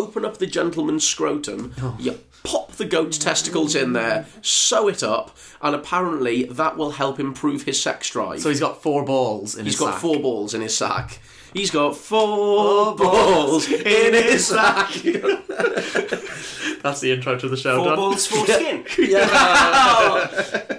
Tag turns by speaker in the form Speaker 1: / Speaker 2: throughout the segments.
Speaker 1: open up the gentleman's scrotum, you pop the goat's testicles in there, sew it up, and apparently that will help improve his sex drive.
Speaker 2: So he's got 4 balls in his sack.
Speaker 1: He's got 4 balls in his sack. He's got 4 balls in his sack.
Speaker 2: That's the intro to the show.
Speaker 3: 4
Speaker 2: done.
Speaker 3: balls, 4 skin.
Speaker 1: Yeah.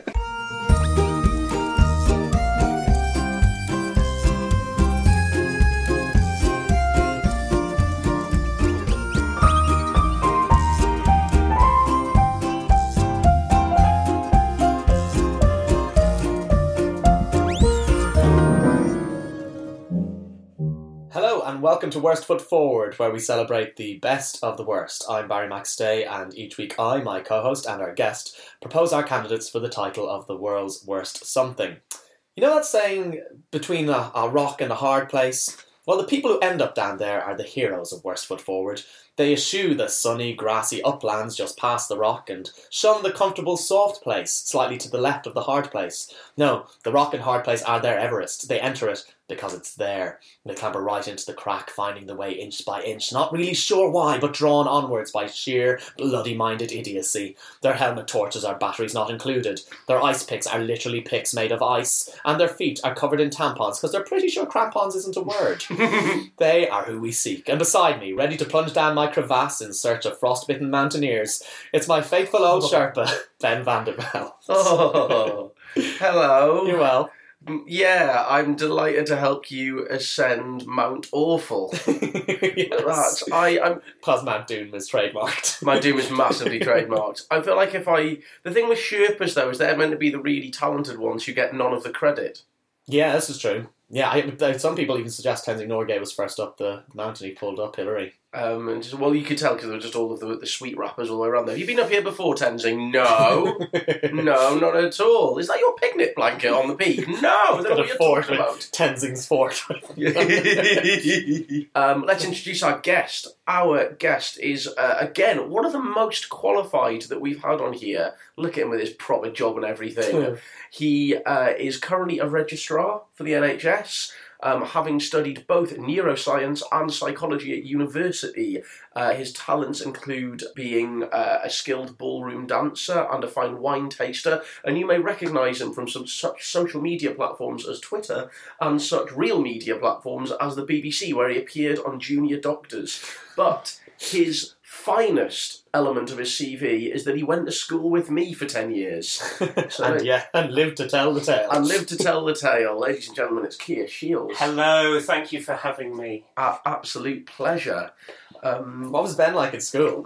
Speaker 2: Hello and welcome to Worst Foot Forward, where we celebrate the best of the worst. I'm Barry McStay, and each week I, my co-host and our guest, propose our candidates for the title of the world's worst something. You know that saying, between a rock and a hard place? Well, the people who end up down there are the heroes of Worst Foot Forward. They eschew the sunny, grassy uplands just past the rock and shun the comfortable, soft place slightly to the left of the hard place. No, the rock and hard place are their Everest. They enter it because it's there. They clamber right into the crack, finding the way inch by inch, not really sure why, but drawn onwards by sheer, bloody-minded idiocy. Their helmet torches are batteries not included. Their ice picks are literally picks made of ice. And their feet are covered in tampons, because they're pretty sure crampons isn't a word. They are who we seek. And beside me, ready to plunge down my crevasse in search of frostbitten mountaineers, it's my faithful old Sherpa, Ben Vanderbilt.
Speaker 1: Oh, hello.
Speaker 2: You're well.
Speaker 1: Yeah, I'm delighted to help you ascend Mount Awful.
Speaker 2: Yes.
Speaker 1: I'm
Speaker 2: Because Mount Doom is trademarked.
Speaker 1: my doom is massively trademarked. I feel like the thing with Sherpas though is they're meant to be the really talented ones who get none of the credit.
Speaker 2: Yeah, this is true. Yeah, some people even suggest Tenzing Norgay was first up the mountain. He pulled up Hillary.
Speaker 1: Well, you could tell because there were just all of the sweet rappers all the way around there. Have you been up here before, Tenzing? No. No, not at all. Is that your picnic blanket on the peak? No, is that what you're talking about?
Speaker 2: Tenzing's fort.
Speaker 1: Let's introduce our guest. Our guest is, again, one of the most qualified that we've had on here. Look at him with his proper job and everything. He is currently a registrar for the NHS. Having studied both neuroscience and psychology at university, his talents include being a skilled ballroom dancer and a fine wine taster, and you may recognise him from such social media platforms as Twitter and such real media platforms as the BBC, where he appeared on Junior Doctors. But his finest element of his CV is that he went to school with me for 10 years.
Speaker 2: And lived to tell the tale. Ladies and gentlemen, it's Keir Shields.
Speaker 3: Hello, thank you for having me.
Speaker 1: Absolute pleasure.
Speaker 2: What was Ben like at school?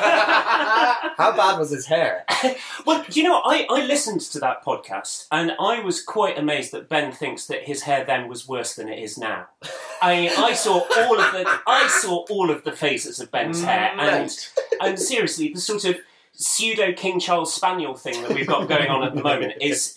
Speaker 2: How bad was his hair?
Speaker 3: Well, do you know what? I listened to that podcast and I was quite amazed that Ben thinks that his hair then was worse than it is now. I saw all of the phases of Ben's hair and seriously, the sort of pseudo King Charles Spaniel thing that we've got going on at the moment is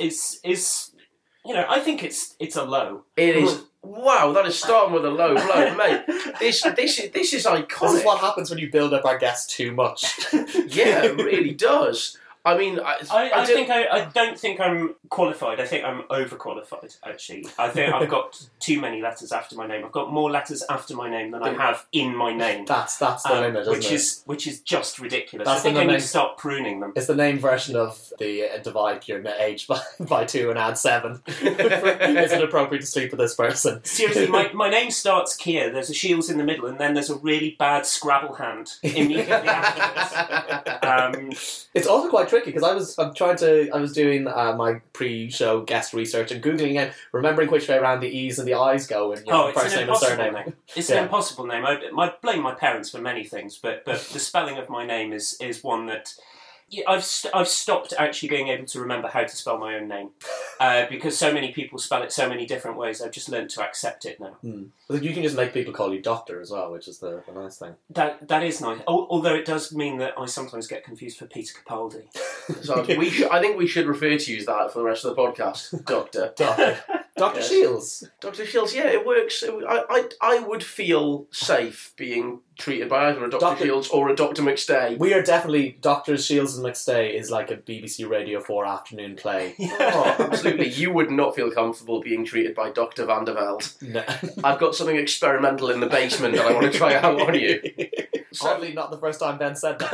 Speaker 3: I think it's a low.
Speaker 1: It is. Wow, that is starting with a low blow, mate. This is iconic.
Speaker 2: This is what happens when you build up our guests too much.
Speaker 1: Yeah, it really does. I mean,
Speaker 3: I don't think I'm qualified. I think I'm overqualified, actually. I think I've got too many letters after my name. I've got more letters after my name than I have in my name.
Speaker 2: That's the limit, isn't it?
Speaker 3: Which is just ridiculous.
Speaker 2: That's
Speaker 3: I think I need to start pruning them.
Speaker 2: It's the name version of the divide your age by 2 and add 7. Is it appropriate to sleep with this person?
Speaker 3: Seriously, my name starts Keir. There's a Shields in the middle, and then there's a really bad Scrabble hand immediately afterwards.
Speaker 2: It's also quite tricky because I was doing my pre-show guest research and googling it, remembering which way around the E's and the I's go in first name and surname.
Speaker 3: It's an impossible name. I blame my parents for many things, but the spelling of my name is one that I've stopped actually being able to remember how to spell my own name because so many people spell it so many different ways. I've just learned to accept it now.
Speaker 2: Well, you can just make people call you Doctor as well, which is the nice thing.
Speaker 3: That is nice. Although it does mean that I sometimes get confused for Peter Capaldi.
Speaker 1: So I think we should refer to you as that for the rest of the podcast, Doctor.
Speaker 2: Dr. Shields.
Speaker 1: Dr. Shields, yeah, it works. I would feel safe being treated by either a Dr. Shields or a Dr. McStay.
Speaker 2: We are definitely... Dr. Shields and McStay is like a BBC Radio 4 afternoon play.
Speaker 1: Oh, absolutely. You would not feel comfortable being treated by Dr. Van der Velde.
Speaker 2: No.
Speaker 1: I've got something experimental in the basement that I want to try out on you.
Speaker 2: Oddly, not the first time Ben said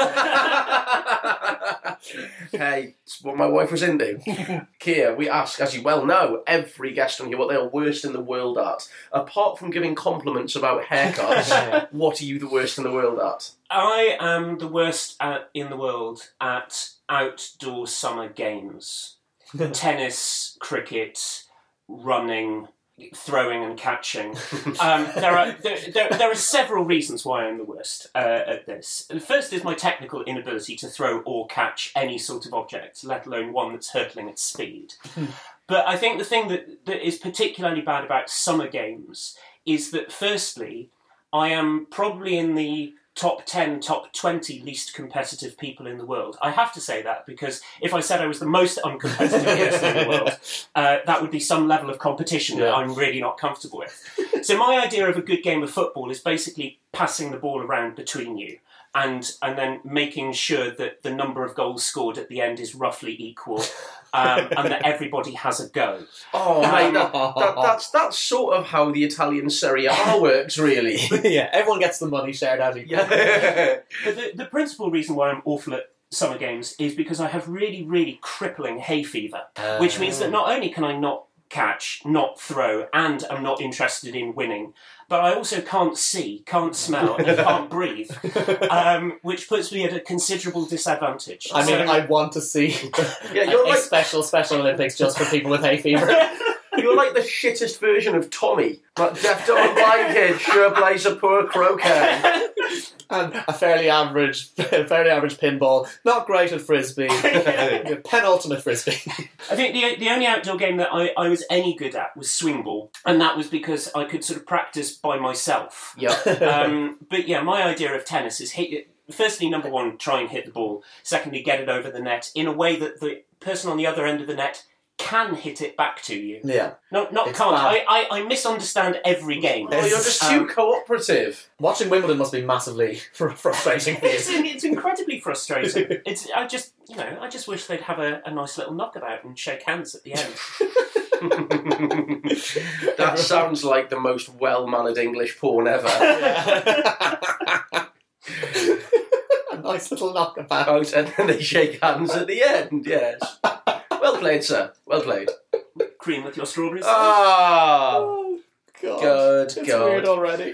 Speaker 2: that.
Speaker 1: Hey, it's what my wife was into. Kia, we ask, as you well know, every guest on here what they are worst in the world at. Apart from giving compliments about haircuts, what are you the worst in the world at?
Speaker 3: I am the worst in the world at outdoor summer games. Tennis, cricket, running, throwing and catching. There are several reasons why I'm the worst at this. The first is my technical inability to throw or catch any sort of object, let alone one that's hurtling at speed. But I think the thing that is particularly bad about summer games is that, firstly, I am probably in the top 10, top 20 least competitive people in the world. I have to say that because if I said I was the most uncompetitive person in the world, that would be some level of competition that I'm really not comfortable with. So my idea of a good game of football is basically passing the ball around between you and then making sure that the number of goals scored at the end is roughly equal and that everybody has a go.
Speaker 1: Oh, mate, that's sort of how the Italian Serie A works, really.
Speaker 2: Yeah, everyone gets the money shared out equally.
Speaker 1: Yeah.
Speaker 3: But the principal reason why I'm awful at summer games is because I have really, really crippling hay fever, which means that not only can I not catch, not throw, and I'm not interested in winning, but I also can't see, can't smell, and can't breathe, which puts me at a considerable disadvantage.
Speaker 2: I mean, I want to see
Speaker 1: you're like
Speaker 2: special Olympics just for people with hay fever.
Speaker 1: You're like the shittest version of Tommy. Like deaf, dumb and blind kid, sure plays a poor croquet.
Speaker 2: And a fairly average pinball. Not great at frisbee. Penultimate frisbee.
Speaker 3: I think the only outdoor game that I was any good at was swing ball, and that was because I could sort of practice by myself.
Speaker 1: Yeah.
Speaker 3: But yeah, my idea of tennis is firstly, number one, try and hit the ball. Secondly, get it over the net in a way that the person on the other end of the net can hit it back to you.
Speaker 2: Yeah.
Speaker 3: Not
Speaker 2: It's
Speaker 3: can't.
Speaker 2: bad.
Speaker 3: I misunderstand every game.
Speaker 1: Oh, you're just too cooperative.
Speaker 2: Watching Wimbledon must be massively frustrating for you.
Speaker 3: It's incredibly frustrating. I just wish they'd have a nice little knockabout and shake hands at the end.
Speaker 1: That sounds like the most well-mannered English porn ever.
Speaker 2: A nice little knockabout.
Speaker 1: And then they shake hands at the end, yes. Well played, sir. Well played.
Speaker 3: Cream with your strawberries.
Speaker 1: Ah,
Speaker 2: Oh, God.
Speaker 1: good,
Speaker 2: It's
Speaker 1: good.
Speaker 2: weird already.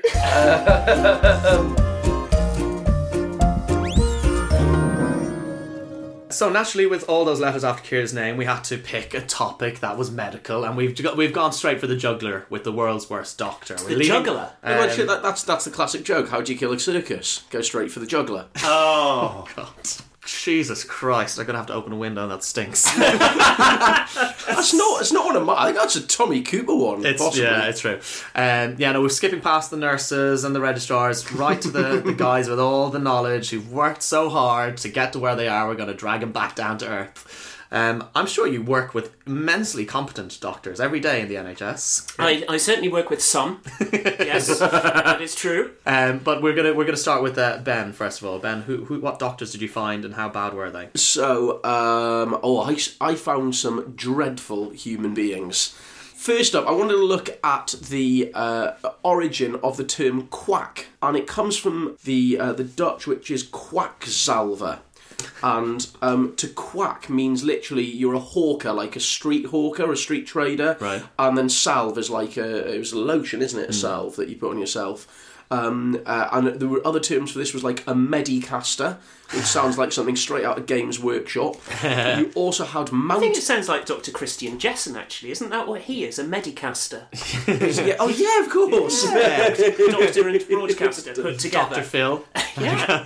Speaker 2: So naturally, with all those letters after Kira's name, we had to pick a topic that was medical, and we've gone straight for the juggler with the world's worst doctor.
Speaker 3: The juggler?
Speaker 1: That's the classic joke. How do you kill a circus? Go straight for the juggler.
Speaker 3: Oh.
Speaker 2: God. Jesus Christ, I'm going to have to open a window and that stinks.
Speaker 1: It's not one of mine. I think that's a Tommy Cooper one, possibly.
Speaker 2: Yeah, it's true. No, we're skipping past the nurses and the registrars, right to the guys with all the knowledge who've worked so hard to get to where they are. We're going to drag them back down to earth. I'm sure you work with immensely competent doctors every day in the NHS.
Speaker 3: I certainly work with some. Yes, that is true.
Speaker 2: But we're gonna start with Ben first of all. Ben, what doctors did you find and how bad were they?
Speaker 1: So, I found some dreadful human beings. First up, I wanted to look at the origin of the term quack, and it comes from the Dutch, which is kwakzalver. And to quack means literally you're a hawker, like a street hawker, a street trader.
Speaker 2: Right.
Speaker 1: And then salve is like it was a lotion, isn't it? A salve that you put on yourself. And there were other terms for this, was like a medicaster, which sounds like something straight out of Games Workshop. You also had
Speaker 3: I think it sounds like Dr. Christian Jessen, actually. Isn't that what he is? A medicaster.
Speaker 1: Yeah. Oh yeah, of course.
Speaker 3: Yeah. Doctor and broadcaster put together.
Speaker 2: Dr. Phil.
Speaker 3: Yeah.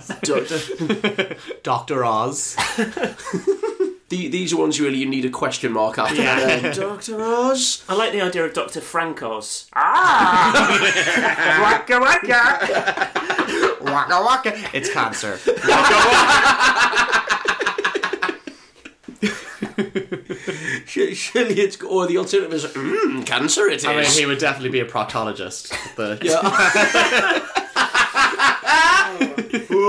Speaker 2: Dr. Oz.
Speaker 1: These are ones you need a question mark after.
Speaker 3: Yeah.
Speaker 1: Dr. Oz.
Speaker 3: I like the idea of Dr. Frank Oz.
Speaker 2: Waka waka. Waka waka. It's cancer.
Speaker 1: Surely it's, or the alternative is cancer. It is.
Speaker 2: I mean, he would definitely be a proctologist.
Speaker 1: Yeah.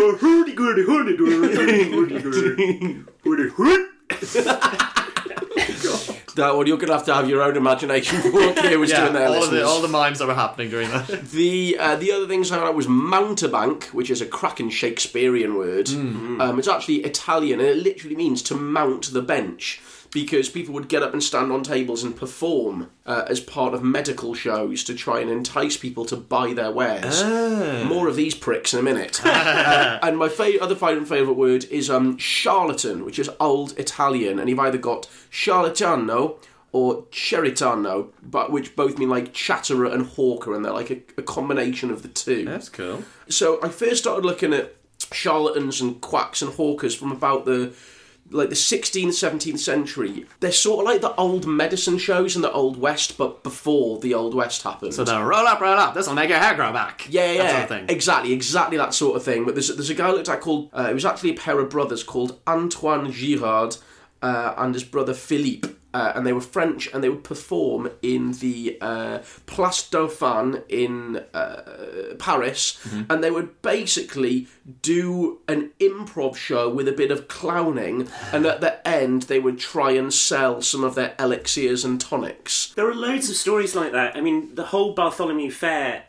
Speaker 1: That one, you're going to have your own imagination for what Keir was doing there.
Speaker 2: All the mimes that were happening during that.
Speaker 1: The other things I had was mountebank, which is a cracking Shakespearean word. It's actually Italian, and it literally means to mount the bench, because people would get up and stand on tables and perform as part of medical shows to try and entice people to buy their wares. More of these pricks in a minute. And my other favourite word is charlatan, which is old Italian, and you've either got charlatano or cheritano, but which both mean like chatterer and hawker, and they're like a combination of the two.
Speaker 2: That's cool.
Speaker 1: So I first started looking at charlatans and quacks and hawkers from about the 16th, 17th century. They're sort of like the old medicine shows in the Old West, but before the Old West happened.
Speaker 2: So they'll roll up, this will make your hair grow back.
Speaker 1: Yeah.
Speaker 2: That sort of thing.
Speaker 1: Exactly that sort of thing. But there's a guy I looked at called, it was actually a pair of brothers called Antoine Girard and his brother Philippe. And they were French, and they would perform in the Place Dauphine in Paris, and they would basically do an improv show with a bit of clowning, and at the end they would try and sell some of their elixirs and tonics.
Speaker 3: There are loads of stories like that. I mean, the whole Bartholomew Fair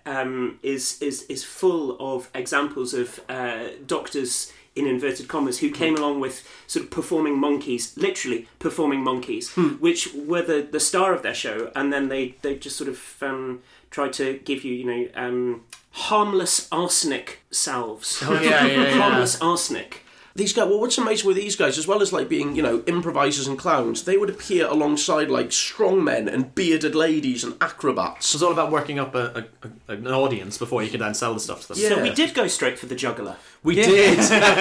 Speaker 3: is full of examples of doctors, in inverted commas, who came along with sort of performing monkeys, literally performing monkeys, which were the star of their show, and then they just sort of tried to give you, harmless arsenic salves.
Speaker 2: Oh, yeah.
Speaker 3: Harmless arsenic.
Speaker 1: These guys, well, what's amazing with these guys, as well as like being, improvisers and clowns, they would appear alongside like strongmen and bearded ladies and acrobats.
Speaker 2: It's all about working up an audience before you can then sell the stuff to them.
Speaker 1: Yeah.
Speaker 3: So we did go straight for the juggler.
Speaker 1: We did.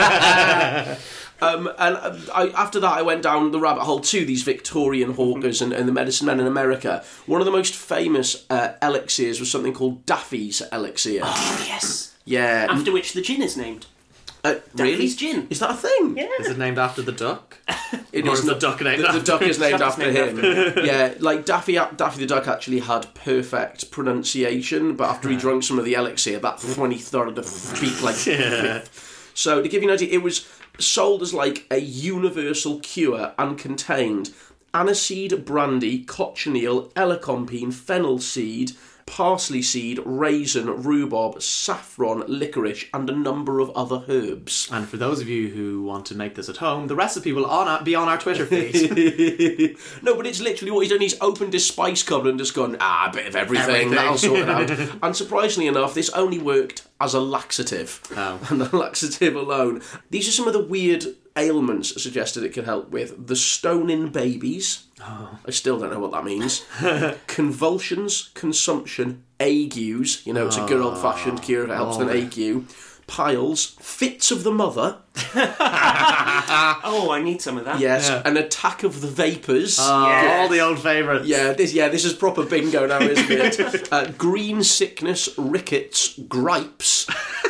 Speaker 1: After that, I went down the rabbit hole to these Victorian hawkers and the medicine men in America. One of the most famous elixirs was something called Daffy's elixir.
Speaker 3: Oh, yes.
Speaker 1: Yeah.
Speaker 3: After which the gin is named.
Speaker 1: Really?
Speaker 3: Daffy's gin.
Speaker 1: Is that a thing?
Speaker 3: Yeah.
Speaker 2: Is it named after the duck?
Speaker 1: It
Speaker 2: Or
Speaker 1: is
Speaker 2: is the
Speaker 1: not-
Speaker 2: duck named
Speaker 1: the
Speaker 2: after
Speaker 1: duck is named
Speaker 3: Duck's
Speaker 1: after
Speaker 3: named
Speaker 1: him. Yeah, like Daffy the duck actually had perfect pronunciation, but after he drank some of the elixir, that's when he started to speak like. So to give you an idea, it was sold as like a universal cure and contained aniseed, brandy, cochineal, elecampane, fennel seed, parsley seed, raisin, rhubarb, saffron, licorice, and a number of other herbs.
Speaker 2: And for those of you who want to make this at home, the recipe will be on our Twitter feed.
Speaker 1: No, but it's literally what he's done. He's opened his spice cupboard and just gone, a bit of everything. That'll sort it out. And surprisingly enough, this only worked as a laxative.
Speaker 2: Oh.
Speaker 1: And a laxative alone. These are some of the weird ailments suggested it could help with. The stone in babies. Oh. I still don't know what that means. Convulsions, consumption, agues. It's a good old-fashioned cure if it helps with an ague. Piles, fits of the mother.
Speaker 3: Oh, I need some of that.
Speaker 1: Yes,
Speaker 2: Yeah.
Speaker 1: an attack of the vapours.
Speaker 3: Yes.
Speaker 2: All the old favourites.
Speaker 1: This is proper bingo now, isn't it? Green sickness, rickets, gripes.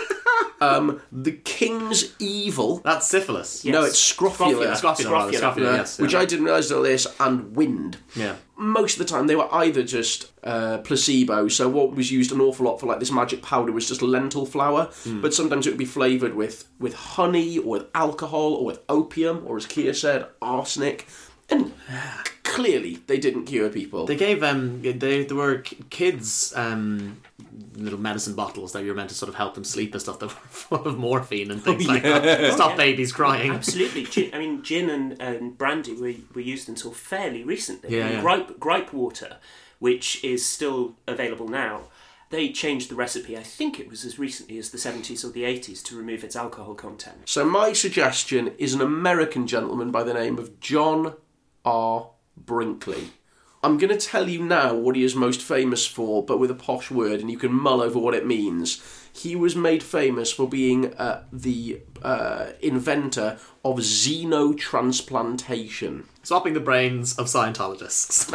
Speaker 1: The king's evil.
Speaker 2: That's syphilis.
Speaker 3: Yes.
Speaker 1: No, it's scrofula.
Speaker 2: Scrofula, yes.
Speaker 1: Which I didn't realise till this, and wind.
Speaker 2: Yeah.
Speaker 1: Most of the time they were either just placebo, so what was used an awful lot for like this magic powder was just lentil flour, but sometimes it would be flavoured with honey or with alcohol or with opium, or as Keir said, arsenic. And clearly they didn't cure people.
Speaker 2: They gave there were kids little medicine bottles that you were meant to sort of help them sleep and stuff that were full of morphine and things like that. Stop babies crying.
Speaker 3: Absolutely. Gin and brandy were used until fairly recently.
Speaker 2: Yeah,
Speaker 3: Gripe water, which is still available now, they changed the recipe, I think it was as recently as the 70s or the 80s, to remove its alcohol content.
Speaker 1: So my suggestion is an American gentleman by the name of John R. Brinkley. I'm going to tell you now what he is most famous for, but with a posh word, and you can mull over what it means. He was made famous for being the inventor of xenotransplantation.
Speaker 2: Swapping the brains of Scientologists.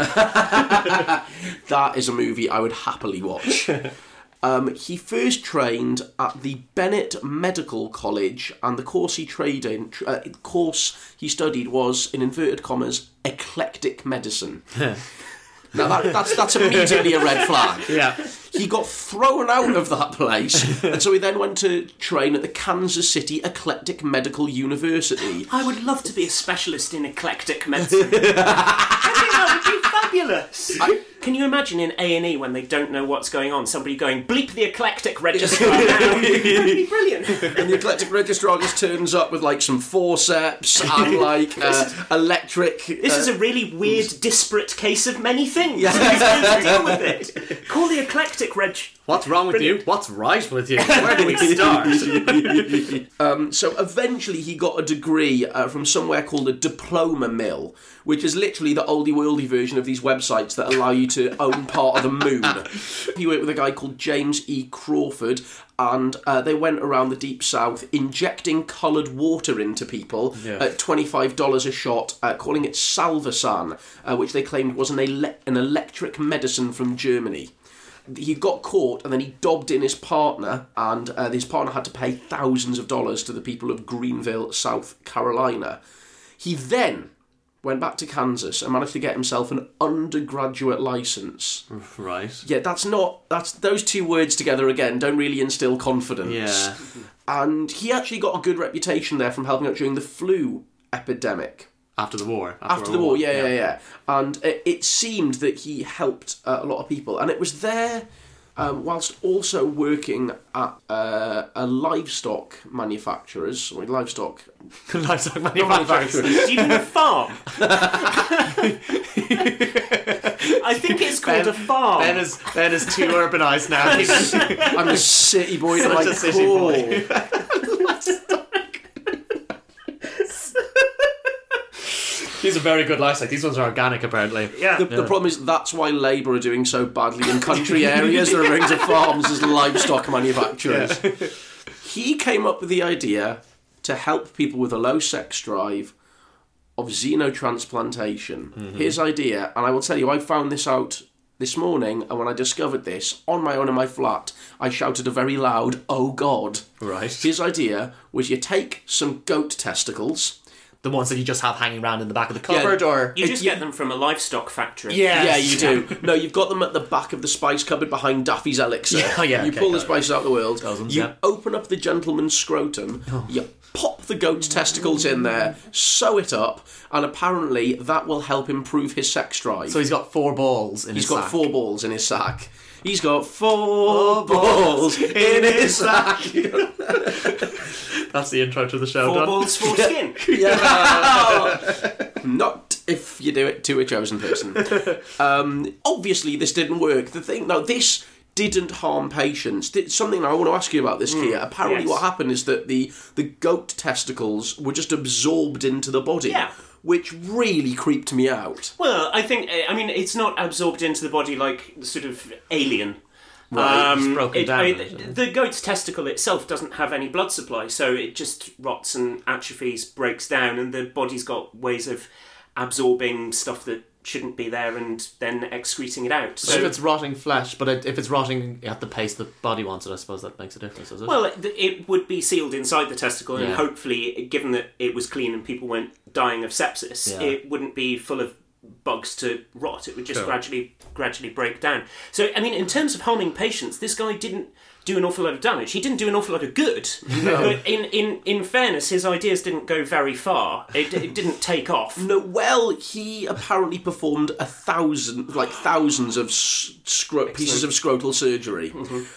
Speaker 1: That is a movie I would happily watch. He first trained at the Bennett Medical College, and the course he studied was, in inverted commas, eclectic medicine. Now that's immediately a red flag.
Speaker 2: Yeah.
Speaker 1: He got thrown out of that place, and so he then went to train at the Kansas City Eclectic Medical University.
Speaker 3: I would love to be a specialist in eclectic medicine. I think that would be fabulous. Can you imagine in A&E when they don't know what's going on, somebody going, bleep the eclectic registrar now? That'd be brilliant.
Speaker 1: And the eclectic registrar just turns up with like some forceps and like electric.
Speaker 3: This is a really weird, disparate case of many things.
Speaker 1: Yeah.
Speaker 3: He's going to deal with it. Call the eclectic reg.
Speaker 2: What's wrong with you? What's right with you? Where do we start?
Speaker 1: So eventually he got a degree from somewhere called a diploma mill, which is literally the oldie worldy version of these websites that allow you to own part of the moon. He worked with a guy called James E. Crawford, and they went around the Deep South injecting coloured water into people at $25 a shot, calling it Salvarsan, which they claimed was an electric medicine from Germany. He got caught and then he dobbed in his partner, and his partner had to pay thousands of dollars to the people of Greenville, South Carolina. He then went back to Kansas and managed to get himself an undergraduate licence.
Speaker 2: Right.
Speaker 1: Yeah, that's those two words together again don't really instill confidence.
Speaker 2: Yeah.
Speaker 1: And he actually got a good reputation there from helping out during the flu epidemic.
Speaker 2: After the war.
Speaker 1: After the war, yeah. And it seemed that he helped a lot of people. And it was there, whilst also working at a livestock manufacturers, or livestock
Speaker 3: manufacturers. Even a farm. I think it's called a farm.
Speaker 2: Ben is too urbanised now.
Speaker 1: I'm a city boy to
Speaker 2: Such
Speaker 1: my
Speaker 2: a city
Speaker 1: core.
Speaker 2: boy. These are very good livestock. These ones are organic, apparently.
Speaker 3: Yeah.
Speaker 1: The problem is that's why Labour are doing so badly in country areas. They're going to farms as livestock manufacturers. Yeah. He came up with the idea to help people with a low sex drive of xenotransplantation. Mm-hmm. His idea, and I will tell you, I found this out this morning, and when I discovered this on my own in my flat, I shouted a very loud, "Oh God!"
Speaker 2: Right.
Speaker 1: His idea was you take some goat testicles.
Speaker 2: The ones that you just have hanging around in the back of the cupboard, or...
Speaker 3: You just get them from a livestock factory.
Speaker 1: Yeah, you do. No, you've got them at the back of the spice cupboard behind Daffy's Elixir. You pull the spices out of the world, you open up the gentleman's scrotum, you pop the goat's testicles in there, sew it up, and apparently that will help improve his sex drive.
Speaker 2: So he's got 4 balls in his sack.
Speaker 1: He's got 4 balls in his sack. He's got 4 balls in his sack.
Speaker 2: That's the intro to the show.
Speaker 3: 4 balls, 4 skin.
Speaker 1: Not if you do it to a chosen person. Obviously, this didn't work. This didn't harm patients. Something I want to ask you about this, Kia. Apparently, what happened is that the goat testicles were just absorbed into the body.
Speaker 3: Yeah.
Speaker 1: Which really creeped me out.
Speaker 3: Well, I mean, it's not absorbed into the body like sort of alien.
Speaker 2: Right, it's broken down.
Speaker 3: The goat's testicle itself doesn't have any blood supply, so it just rots and atrophies, breaks down, and the body's got ways of absorbing stuff that shouldn't be there and then excreting it out.
Speaker 2: So if it's rotting flesh, but if it's rotting at the pace the body wants it, I suppose that makes a difference, does it?
Speaker 3: Well, it would be sealed inside the testicle, and hopefully, given that it was clean and people weren't dying of sepsis, it wouldn't be full of bugs to rot. It would just gradually break down. So, I mean, in terms of harming patients, this guy didn't do an awful lot of damage. He didn't do an awful lot of good. No. But in fairness, his ideas didn't go very far. It didn't take off.
Speaker 1: No, well, he apparently performed thousands of pieces of scrotal surgery.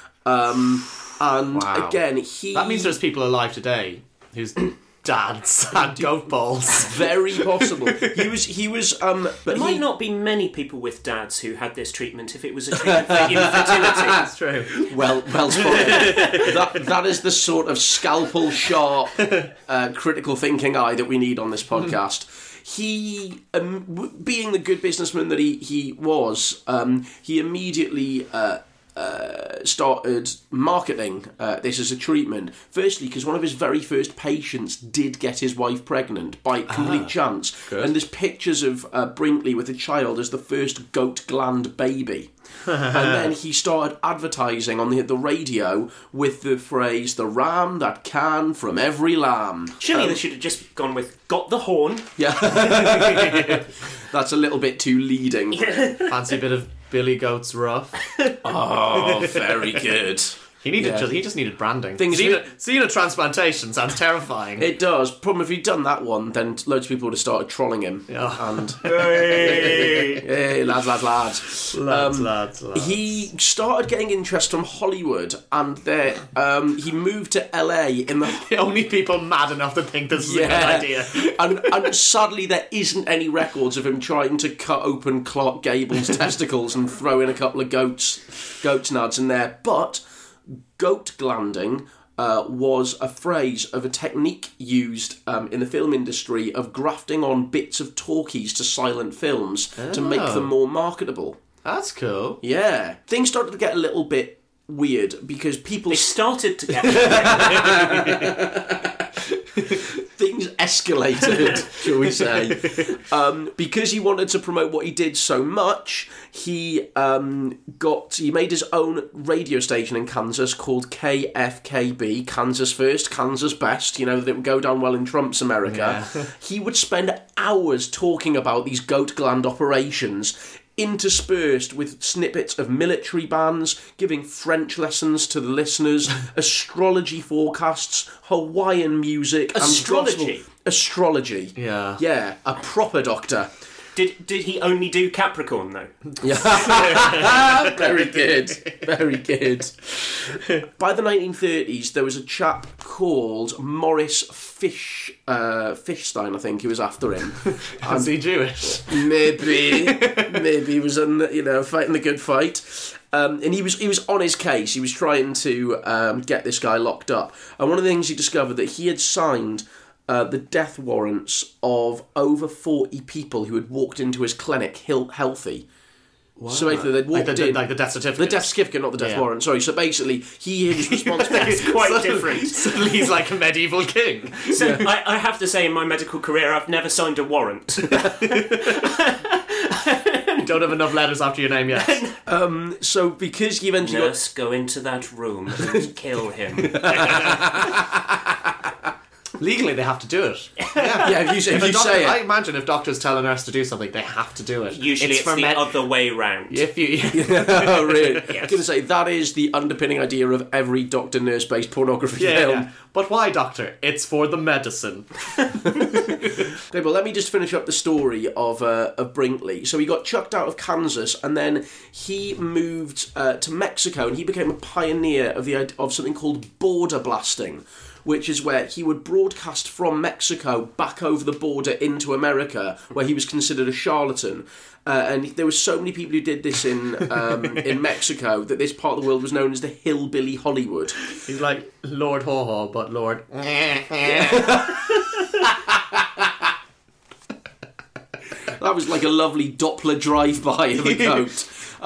Speaker 1: And again,
Speaker 2: that means there's people alive today whose dads had goat balls.
Speaker 1: Very possible. He was. But
Speaker 3: there might not be many people with dads who had this treatment if it was a treatment for infertility.
Speaker 2: That's true.
Speaker 1: Well spotted. That is the sort of scalpel sharp, critical thinking eye that we need on this podcast. He, being the good businessman that he was, he immediately started marketing this as a treatment. Firstly, because one of his very first patients did get his wife pregnant by complete chance.
Speaker 2: Good.
Speaker 1: And there's pictures of Brinkley with a child as the first goat gland baby. And then he started advertising on the radio with the phrase, "the ram that can from every lamb."
Speaker 3: Surely they should have just gone with "got the horn."
Speaker 1: Yeah. That's a little bit too leading.
Speaker 2: Fancy a bit of Billy Goat's Rough.
Speaker 1: Oh, very good.
Speaker 2: He just needed branding.
Speaker 1: Things
Speaker 2: Xena transplantation sounds terrifying.
Speaker 1: It does. Problem if he'd done that one, then loads of people would have started trolling him.
Speaker 2: Yeah.
Speaker 1: And
Speaker 3: Hey.
Speaker 1: lads.
Speaker 2: Lads.
Speaker 1: He started getting interest from Hollywood, and he moved to LA in the.
Speaker 2: The only people mad enough to think this is a good idea.
Speaker 1: and sadly, there isn't any records of him trying to cut open Clark Gable's testicles and throw in a couple of goat's nads in there, but. Goat glanding was a phrase of a technique used in the film industry of grafting on bits of talkies to silent films to make them more marketable.
Speaker 2: That's cool.
Speaker 1: Yeah. Things started to get a little bit weird because people...
Speaker 3: They started to get...
Speaker 1: Things escalated, shall we say. Because he wanted to promote what he did so much, he made his own radio station in Kansas called KFKB, Kansas First, Kansas Best, that would go down well in Trump's America. Yeah. He would spend hours talking about these goat gland operations, interspersed with snippets of military bands, giving French lessons to the listeners, astrology forecasts, Hawaiian music,
Speaker 3: astrology.
Speaker 1: Astrology.
Speaker 2: Yeah.
Speaker 1: Yeah, a proper doctor.
Speaker 3: Did he only do Capricorn though?
Speaker 1: Yeah. Very good. Very good. By the 1930s, there was a chap called Morris Fishstein, I think, who was after him.
Speaker 2: Was he Jewish?
Speaker 1: Maybe he was fighting the good fight. And he was on his case. He was trying to get this guy locked up. And one of the things he discovered that he had signed the death warrants of over 40 people who had walked into his clinic healthy. Wow. So basically, they'd walked in...
Speaker 2: Like the death certificate?
Speaker 1: The death certificate, not the death warrant. Sorry, so basically, he was responsible...
Speaker 3: That's quite different.
Speaker 2: Suddenly he's like a medieval king.
Speaker 3: So yeah. I have to say, in my medical career, I've never signed a warrant.
Speaker 2: You don't have enough letters after your name yet.
Speaker 1: So because he eventually...
Speaker 3: Nurse, go into that room and kill him.
Speaker 2: Legally, they have to do it.
Speaker 1: Yeah, if you say it.
Speaker 2: I imagine if doctors tell a nurse to do something, they have to do it.
Speaker 3: Usually it's the other way round.
Speaker 1: Oh, really? Yes. I'm going to say, that is the underpinning idea of every doctor-nurse-based pornography film.
Speaker 2: Yeah. But why, doctor? It's for the medicine.
Speaker 1: Okay, well, let me just finish up the story of Brinkley. So he got chucked out of Kansas, and then he moved to Mexico, and he became a pioneer of something called border blasting, which is where he would broadcast from Mexico back over the border into America, where he was considered a charlatan. And there were so many people who did this in Mexico that this part of the world was known as the Hillbilly Hollywood.
Speaker 2: He's like Lord Haw-Haw, but Lord...
Speaker 1: That was like a lovely Doppler drive-by of a goat.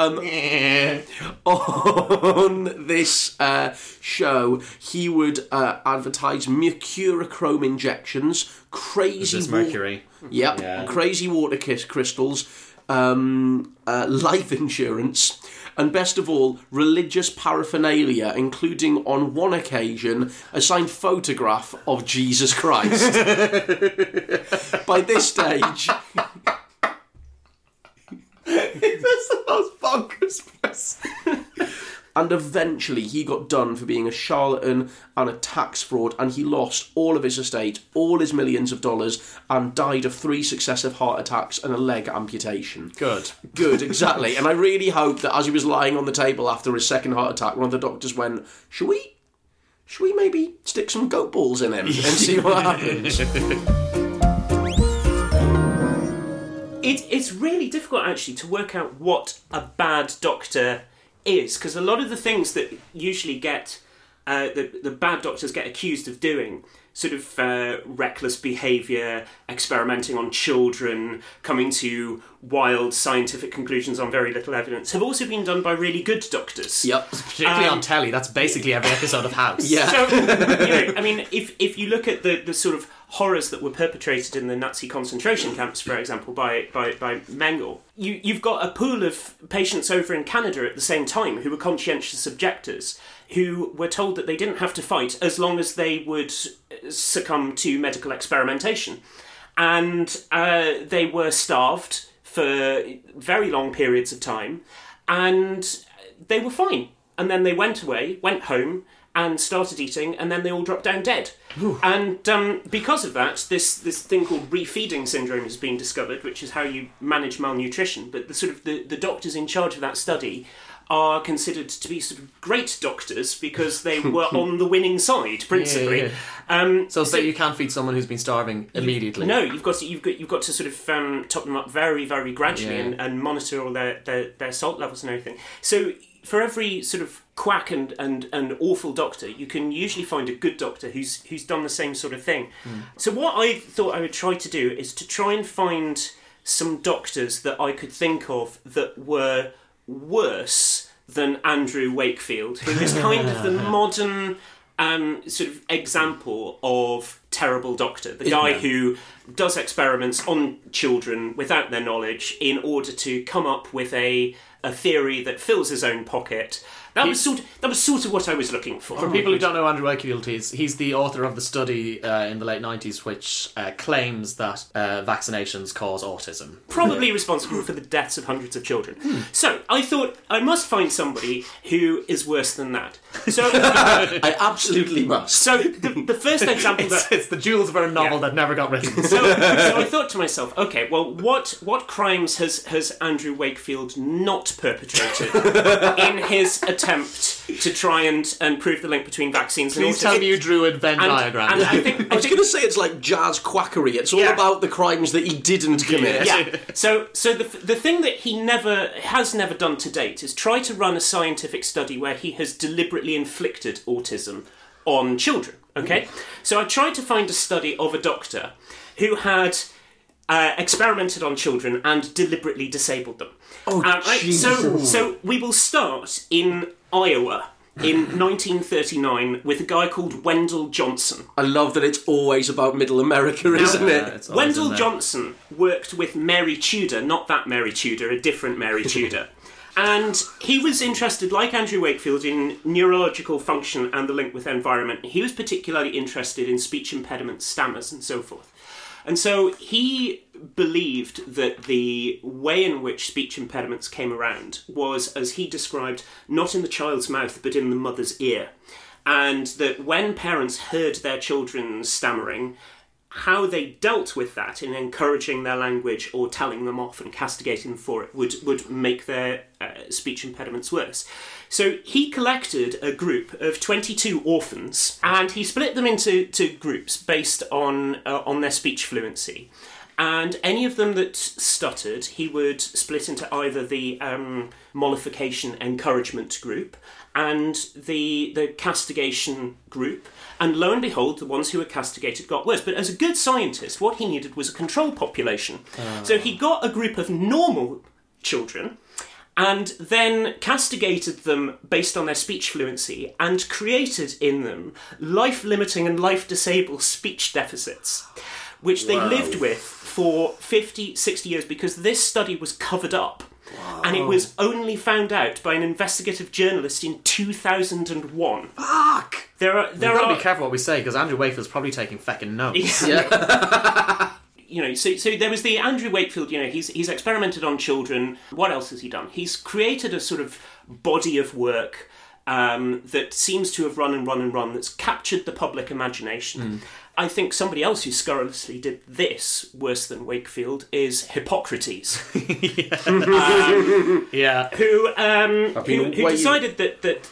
Speaker 1: On this show, he would advertise mercurochrome injections, crazy
Speaker 2: mercury.
Speaker 1: Crazy water crystals, life insurance, and best of all, religious paraphernalia, including on one occasion a signed photograph of Jesus Christ. By this stage.
Speaker 2: That's the most bonkers person.
Speaker 1: And eventually he got done for being a charlatan and a tax fraud, and he lost all of his estate, all his millions of dollars, and died of 3 successive heart attacks and a leg amputation.
Speaker 2: Good,
Speaker 1: exactly. And I really hope that as he was lying on the table after his second heart attack, one of the doctors went, Should we maybe stick some goat balls in him and see what happens?
Speaker 3: It's really difficult, actually, to work out what a bad doctor is, because a lot of the things that usually get the bad doctors get accused of doing sort of reckless behaviour, experimenting on children, coming to wild scientific conclusions on very little evidence, have also been done by really good doctors.
Speaker 1: Yep.
Speaker 2: Particularly on telly, that's basically every episode of House.
Speaker 1: Yeah.
Speaker 3: So, I mean, if you look at the sort of horrors that were perpetrated in the Nazi concentration camps, for example, by Mengele, you've got a pool of patients over in Canada at the same time who were conscientious objectors, who were told that they didn't have to fight as long as they would succumb to medical experimentation. And they were starved for very long periods of time, and they were fine. And then they went home, and started eating, and then they all dropped down dead. Ooh. And because of that, this thing called refeeding syndrome has been discovered, which is how you manage malnutrition. But the doctors in charge of that study are considered to be sort of great doctors because they were on the winning side, principally.
Speaker 2: Yeah. So you can't feed someone who's been starving immediately.
Speaker 3: No, you've got to sort of top them up very, very gradually and monitor all their salt levels and everything. So for every sort of quack and awful doctor, you can usually find a good doctor who's done the same sort of thing. So what I thought I would try to do is to try and find some doctors that I could think of that were worse than Andrew Wakefield, who is kind of the modern sort of example of terrible doctor, the guy who does experiments on children without their knowledge in order to come up with a theory that fills his own pocket. That was sort of what I was looking for.
Speaker 2: For people who don't know Andrew Wakefield, he's the author of the study in the late 90s which claims that vaccinations cause autism.
Speaker 3: Probably responsible for the deaths of hundreds of children. So I thought I must find somebody who is worse than that. So
Speaker 1: I absolutely must.
Speaker 3: So the first example
Speaker 2: it's the Jules Verne novel that never got written.
Speaker 3: So I thought to myself, okay, well, what crimes has Andrew Wakefield not perpetrated in his attempt to try and prove the link between vaccines and autism?
Speaker 2: Please tell me you drew a Venn diagram.
Speaker 3: And I was
Speaker 1: going to say it's like jazz quackery. It's all about the crimes that he didn't commit.
Speaker 3: Yeah. So the thing that he has never done to date is try to run a scientific study where he has deliberately inflicted autism on children. Okay, so I tried to find a study of a doctor who had experimented on children and deliberately disabled them. So we will start in Iowa in 1939 with a guy called Wendell Johnson.
Speaker 1: I love that it's always about Middle America, isn't it?
Speaker 3: Wendell Johnson worked with Mary Tudor, not that Mary Tudor, a different Mary Tudor. And he was interested, like Andrew Wakefield, in neurological function and the link with environment. He was particularly interested in speech impediments, stammers, and so forth. And so he believed that the way in which speech impediments came around was, as he described, not in the child's mouth, but in the mother's ear. And that when parents heard their children stammering, how they dealt with that in encouraging their language or telling them off and castigating them for it would make their speech impediments worse. So he collected a group of 22 orphans and he split them into groups based on their speech fluency. And any of them that stuttered, he would split into either the mollification encouragement group and the castigation group. And lo and behold, the ones who were castigated got worse. But as a good scientist, what he needed was a control population. So he got a group of normal children and then castigated them based on their speech fluency and created in them life-limiting and life-disabled speech deficits, which they lived with for 50, 60 years because this study was covered up. Wow. And it was only found out by an investigative journalist in 2001.
Speaker 2: Fuck!
Speaker 3: We've
Speaker 2: got to be careful what we say, because Andrew Wakefield's probably taking feckin' notes.
Speaker 3: Yeah. So there was the Andrew Wakefield, he's experimented on children. What else has he done? He's created a sort of body of work that seems to have run, that's captured the public imagination. I think somebody else who scurrilously did this worse than Wakefield is Hippocrates. Who decided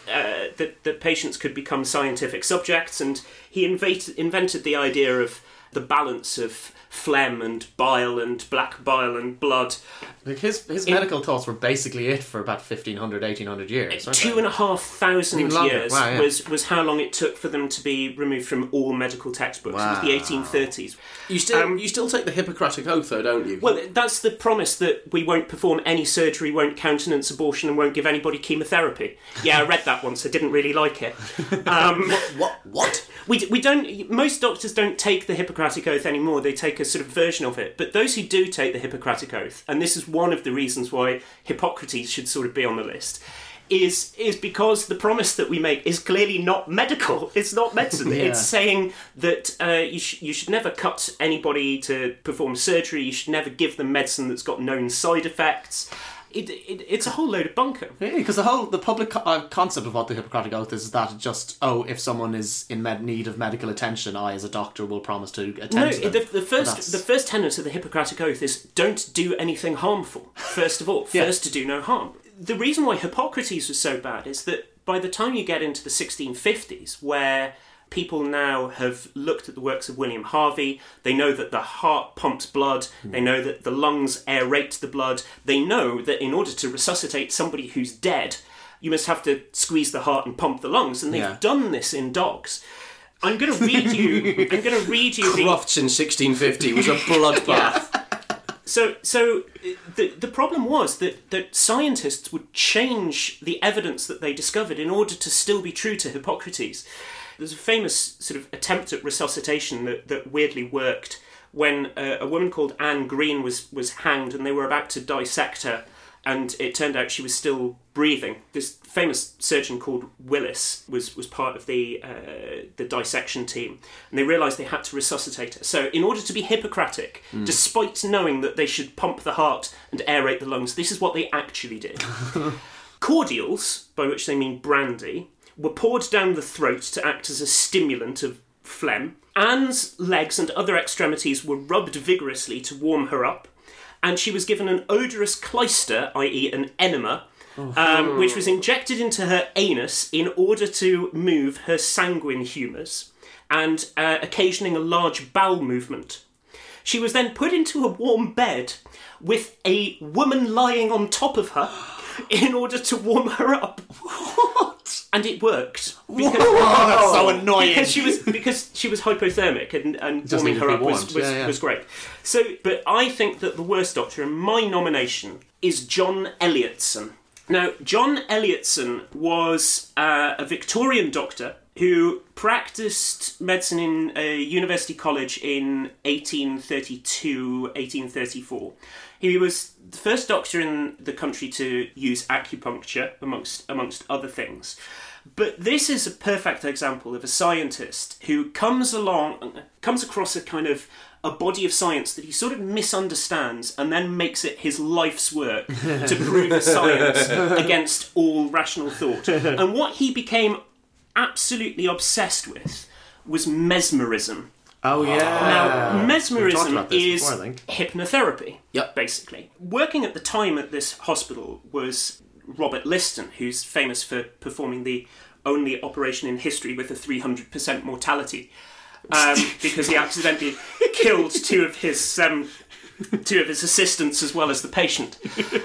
Speaker 3: that patients could become scientific subjects, and he invented the idea of the balance of phlegm and bile and black bile and blood.
Speaker 2: Like his medical thoughts were basically it for about 1,500, 1,800 years.
Speaker 3: 2,500 years
Speaker 2: Wow, yeah.
Speaker 3: was how long it took for them to be removed from all medical textbooks.
Speaker 2: Wow.
Speaker 3: It was the 1830s.
Speaker 1: You still take the Hippocratic Oath, though, don't you?
Speaker 3: Well, that's the promise, that we won't perform any surgery, won't countenance abortion, and won't give anybody chemotherapy. Yeah, I read that once. I didn't really like it.
Speaker 1: What?
Speaker 3: We don't. Most doctors don't take the Hippocratic Oath anymore. They take a sort of version of it. But those who do take the Hippocratic Oath, and this is one of the reasons why Hippocrates should sort of be on the list, is because the promise that we make is clearly not medical. It's not medicine.
Speaker 2: Yeah.
Speaker 3: It's saying that you should never cut anybody to perform surgery. You should never give them medicine that's got known side effects. It's a whole load of bunker.
Speaker 2: Yeah, because the public concept of what the Hippocratic Oath is that just, if someone is in need of medical attention, I as a doctor will promise to attend to them.
Speaker 3: The first tenet of the Hippocratic Oath is don't do anything harmful, first of all. First, to do no harm. The reason why Hippocrates was so bad is that by the time you get into the 1650s, where people now have looked at the works of William Harvey, they know that the heart pumps blood, they know that the lungs aerate the blood, they know that in order to resuscitate somebody who's dead, you must have to squeeze the heart and pump the lungs, and they've done this in dogs. I'm going to read you.
Speaker 1: Crofts in 1650 was a bloodbath.
Speaker 3: So the problem was that scientists would change the evidence that they discovered in order to still be true to Hippocrates. There's a famous sort of attempt at resuscitation that weirdly worked when a woman called Anne Green was hanged, and they were about to dissect her, and it turned out she was still breathing. This famous surgeon called Willis was part of the dissection team, and they realised they had to resuscitate her. So in order to be Hippocratic, despite knowing that they should pump the heart and aerate the lungs, this is what they actually did. Cordials, by which they mean brandy, were poured down the throat to act as a stimulant of phlegm. Anne's legs and other extremities were rubbed vigorously to warm her up, and she was given an odorous clyster, i.e. an enema, which was injected into her anus in order to move her sanguine humours, and occasioning a large bowel movement. She was then put into a warm bed with a woman lying on top of her in order to warm her up. What? And it worked. Because,
Speaker 2: that's so annoying.
Speaker 3: Because she was hypothermic, and warming her up was great. So, but I think that the worst doctor, and my nomination, is John Elliotson. Now, John Elliotson was a Victorian doctor who practiced medicine in a university college in 1832, 1834. He was the first doctor in the country to use acupuncture, amongst other things. But this is a perfect example of a scientist who comes across a kind of a body of science that he sort of misunderstands and then makes it his life's work to prove the science against all rational thought. And what he became absolutely obsessed with was mesmerism.
Speaker 2: Oh, yeah.
Speaker 3: Now, mesmerism is
Speaker 2: before,
Speaker 3: hypnotherapy, basically. Working at the time at this hospital was Robert Liston, who's famous for performing the only operation in history with a 300% mortality, because he accidentally killed two of his assistants as well as the patient.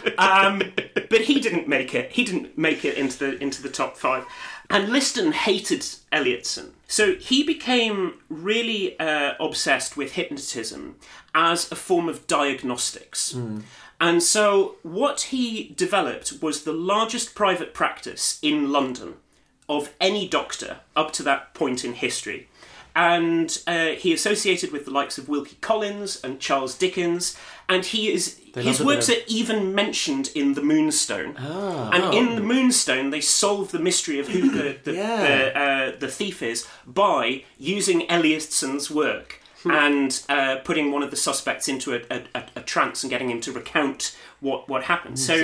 Speaker 3: But he didn't make it. He didn't make it into the top 5. And Liston hated Elliotson. So he became really obsessed with hypnotism as a form of diagnostics. And so what he developed was the largest private practice in London of any doctor up to that point in history. And he associated with the likes of Wilkie Collins and Charles Dickens, and his works are even mentioned in The Moonstone. In The Moonstone, they solve the mystery of who the thief is by using Elliotson's work and putting one of the suspects into a trance and getting him to recount what happened. So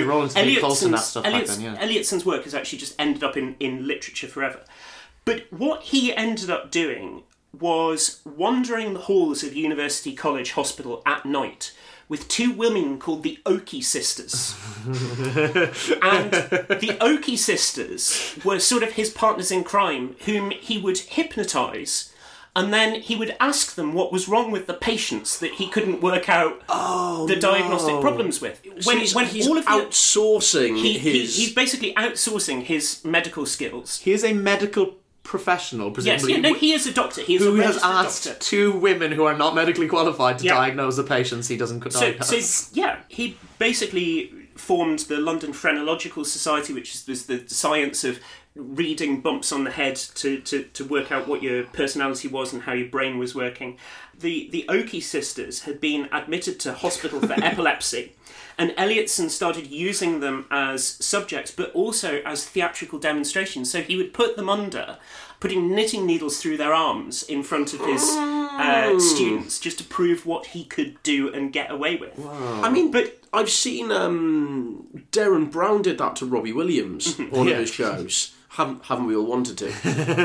Speaker 3: Elliotson's work has actually just ended up in literature forever. But what he ended up doing was wandering the halls of University College Hospital at night with 2 women called the Oakey sisters. And the Oakey sisters were sort of his partners in crime, whom he would hypnotise and then he would ask them what was wrong with the patients that he couldn't work out the diagnostic problems with.
Speaker 1: When he's outsourcing
Speaker 3: he's basically outsourcing his medical skills.
Speaker 2: He is a medical professional, presumably.
Speaker 3: Yes, he is a doctor. He is
Speaker 2: who
Speaker 3: a
Speaker 2: has asked
Speaker 3: doctor.
Speaker 2: 2 women who are not medically qualified to diagnose the patients he doesn't diagnose.
Speaker 3: So, he basically formed the London Phrenological Society, which is the science of reading bumps on the head to work out what your personality was and how your brain was working. The Oakey sisters had been admitted to hospital for epilepsy, and Elliotson started using them as subjects, but also as theatrical demonstrations. So he would put them under, putting knitting needles through their arms in front of his students, just to prove what he could do and get away with.
Speaker 1: Wow. I mean, but I've seen Darren Brown did that to Robbie Williams on one of his shows. Haven't we all wanted to?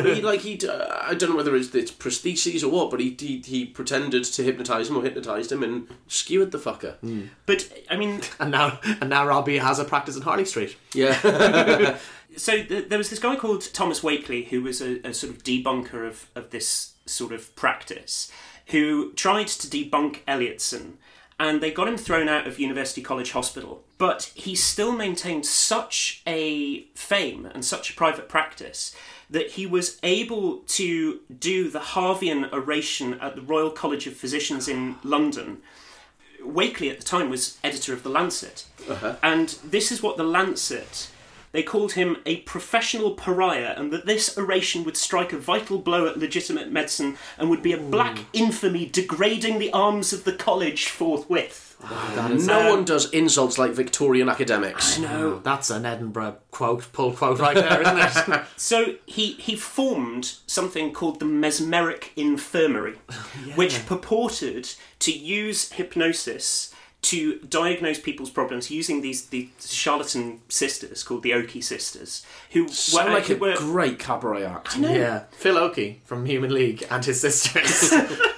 Speaker 1: But I don't know whether it's prostheses or what, but he pretended to hypnotise him or hypnotised him and skewered the fucker.
Speaker 3: But I mean,
Speaker 2: and now Robbie has a practice in Harley Street.
Speaker 1: Yeah.
Speaker 3: So there was this guy called Thomas Wakely, who was a sort of debunker of this sort of practice, who tried to debunk Elliotson, and they got him thrown out of University College Hospital. But he still maintained such a fame and such a private practice that he was able to do the Harveian oration at the Royal College of Physicians in London. Wakely at the time was editor of The Lancet. And this is what The Lancet... They called him a professional pariah, and that this oration would strike a vital blow at legitimate medicine and would be a black infamy degrading the arms of the college forthwith.
Speaker 1: No one does insults like Victorian academics.
Speaker 3: I know.
Speaker 2: That's an Edinburgh pull quote right there, isn't it?
Speaker 3: So he formed something called the Mesmeric Infirmary, which purported to use hypnosis to diagnose people's problems using these charlatan sisters called the Oakey sisters, who
Speaker 1: sound like a great cabaret act.
Speaker 3: I know.
Speaker 2: Yeah, Phil Oakey from Human League and his sisters.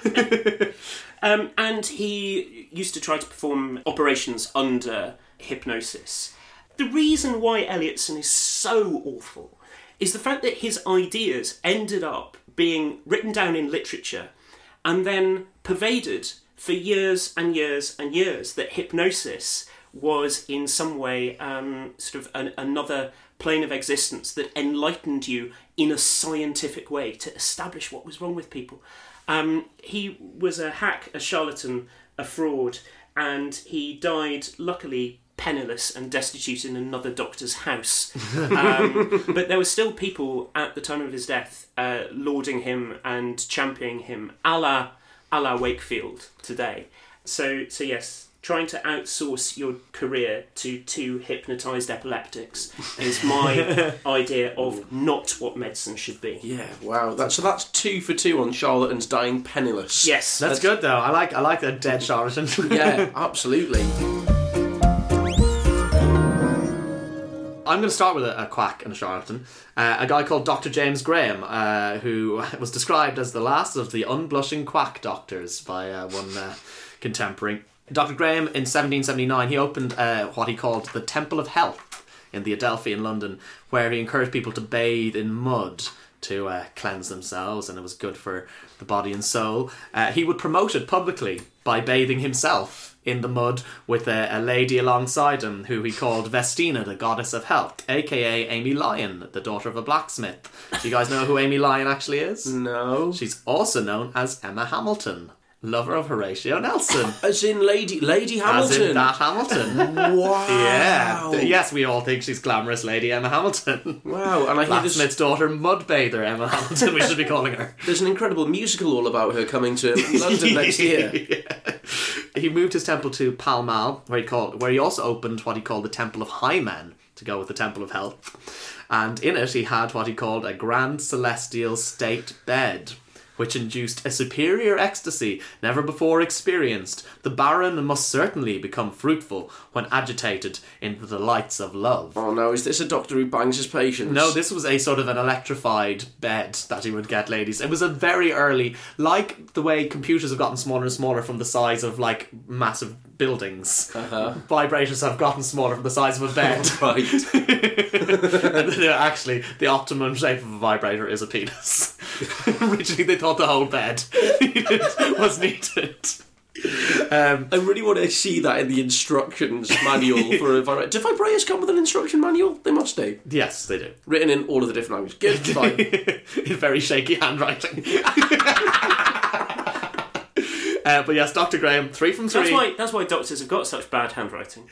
Speaker 3: And he used to try to perform operations under hypnosis. The reason why Elliotson is so awful is the fact that his ideas ended up being written down in literature and then pervaded for years and years and years, that hypnosis was in some way sort of another plane of existence that enlightened you in a scientific way to establish what was wrong with people. He was a hack, a charlatan, a fraud, and he died, luckily, penniless and destitute in another doctor's house. But there were still people at the time of his death lauding him and championing him, a la Wakefield today. So yes, trying to outsource your career to 2 hypnotised epileptics is my idea of not what medicine should be.
Speaker 1: Yeah, wow. That's 2 for 2 on charlatans dying penniless.
Speaker 3: Yes.
Speaker 2: That's good though. I like that dead charlatan.
Speaker 1: Yeah, absolutely.
Speaker 2: I'm going to start with a quack and a charlatan. A guy called Dr. James Graham, who was described as the last of the unblushing quack doctors by one contemporary. Dr. Graham, in 1779, he opened what he called the Temple of Health in the Adelphi in London, where he encouraged people to bathe in mud to cleanse themselves, and it was good for the body and soul. He would promote it publicly by bathing himself in the mud with a lady alongside him who he called Vestina, the goddess of health, aka Amy Lyon, the daughter of a blacksmith. Do you guys know who Amy Lyon actually is?
Speaker 1: No.
Speaker 2: She's also known as Emma Hamilton, lover of Horatio Nelson.
Speaker 1: As in Lady Hamilton?
Speaker 2: As in that Hamilton.
Speaker 1: Wow.
Speaker 2: Yeah. Yes, we all think she's glamorous Lady Emma Hamilton.
Speaker 1: Wow. And I hear
Speaker 2: Blacksmith's daughter, Mudbather Emma Hamilton, we should be calling her.
Speaker 1: There's an incredible musical all about her coming to London next year.
Speaker 2: Yeah. He moved his temple to Pall Mall, where he also opened what he called the Temple of Hymen, to go with the Temple of Health. And in it, he had what he called a grand celestial state bed, which induced a superior ecstasy never before experienced. The barren must certainly become fruitful when agitated in the delights of love.
Speaker 1: Oh no, is this a doctor who bangs his patients?
Speaker 2: No, this was a sort of an electrified bed that he would get ladies. It was a very early, like the way computers have gotten smaller and smaller from the size of like massive buildings. Vibrators have gotten smaller from the size of a bed.
Speaker 1: Right.
Speaker 2: Actually, the optimum shape of a vibrator is a penis. Originally, they thought the whole bed was needed.
Speaker 1: I really want to see that in the instructions manual for a vibrator. Do vibrators come with an instruction manual? They must do.
Speaker 2: Yes, they do.
Speaker 1: Written in all of the different languages. Good, fine.
Speaker 2: In very shaky handwriting. But yes, Dr. Graham, 3 from 3.
Speaker 3: That's why doctors have got such bad handwriting.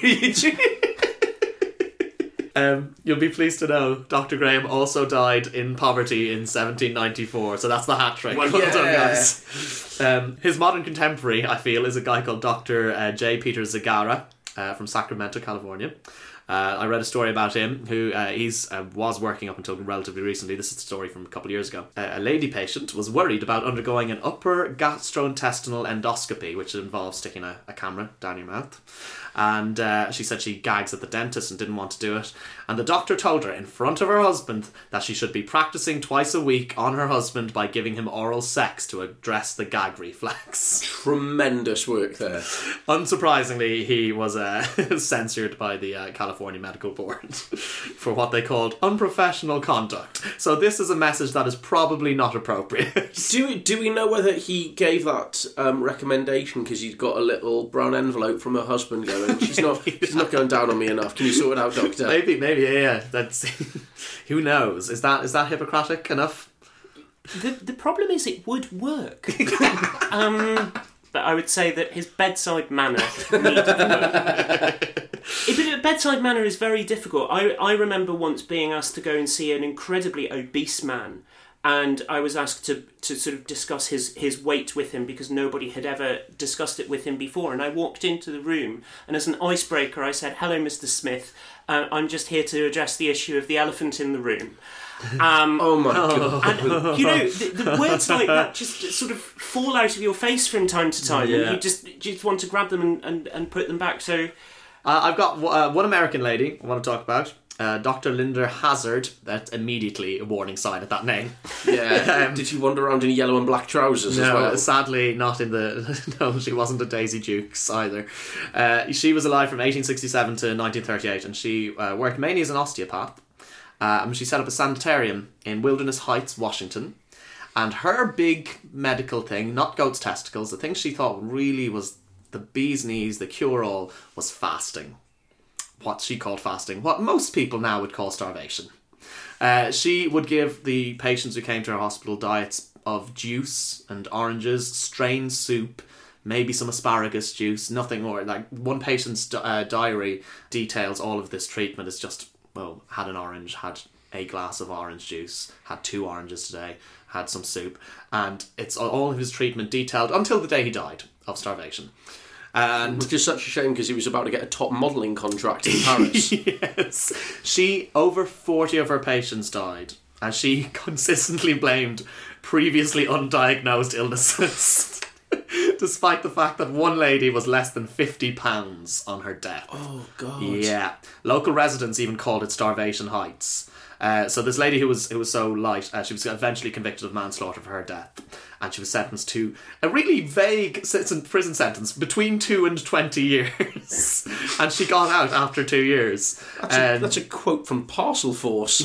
Speaker 2: You'll be pleased to know Dr. Graham also died in poverty in 1794, so that's the hat trick. Well done, guys. His modern contemporary, I feel, is a guy called Dr. J. Peter Zagara from Sacramento, California. I read a story about him who was working up until relatively recently. This is a story from a couple of years ago. A lady patient was worried about undergoing an upper gastrointestinal endoscopy, which involves sticking a camera down your mouth. And she said she gags at the dentist and didn't want to do it. And the doctor told her in front of her husband that she should be practicing twice a week on her husband by giving him oral sex to address the gag reflex.
Speaker 1: Tremendous work there.
Speaker 2: Unsurprisingly, he was censored by the California Medical Board for what they called unprofessional conduct. So this is a message that is probably not appropriate.
Speaker 1: Do we know whether he gave that recommendation because he'd got a little brown envelope from her husband going, she's not going down on me enough. Can you sort it out, doctor?
Speaker 2: Maybe, yeah. That's who knows? Is that Hippocratic enough?
Speaker 3: The problem is it would work. But I would say that his bedside manner needed work. But bedside manner is very difficult. I remember once being asked to go and see an incredibly obese man, and I was asked to sort of discuss his weight with him because nobody had ever discussed it with him before. And I walked into the room, and as an icebreaker, I said, "Hello, Mr. Smith. I'm just here to address the issue of the elephant in the room."
Speaker 1: Oh my God.
Speaker 3: And, the words like that just sort of fall out of your face from time to time, and you just want to grab them and put them back. So
Speaker 2: I've got one American lady I want to talk about. Dr. Linda Hazard. That's immediately a warning sign at that name.
Speaker 1: Yeah. Did she wander around in yellow and black trousers as well?
Speaker 2: Sadly not in the... No, she wasn't a Daisy Dukes either. She was alive from 1867 to 1938, and she worked mainly as an osteopath. She set up a sanitarium in Wilderness Heights, Washington. And her big medical thing, not goat's testicles, the thing she thought really was the bee's knees, the cure-all, was fasting. What she called fasting, what most people now would call starvation. She would give the patients who came to her hospital diets of juice and oranges, strained soup, maybe some asparagus juice, nothing more. Like one patient's diary details all of this treatment as just, well, had an orange, had a glass of orange juice, had 2 oranges today, had some soup, and it's all of his treatment detailed until the day he died of starvation. And
Speaker 1: which is such a shame because he was about to get a top modelling contract in Paris.
Speaker 2: Yes. Over 40 of her patients died, and she consistently blamed previously undiagnosed illnesses. Despite the fact that one lady was less than £50 on her death.
Speaker 1: Oh, God.
Speaker 2: Yeah. Local residents even called it Starvation Heights. So this lady who was so light, she was eventually convicted of manslaughter for her death. And she was sentenced to a really vague prison sentence between 2 and 20 years. And she got out after 2 years.
Speaker 1: That's a quote from Parcel Force.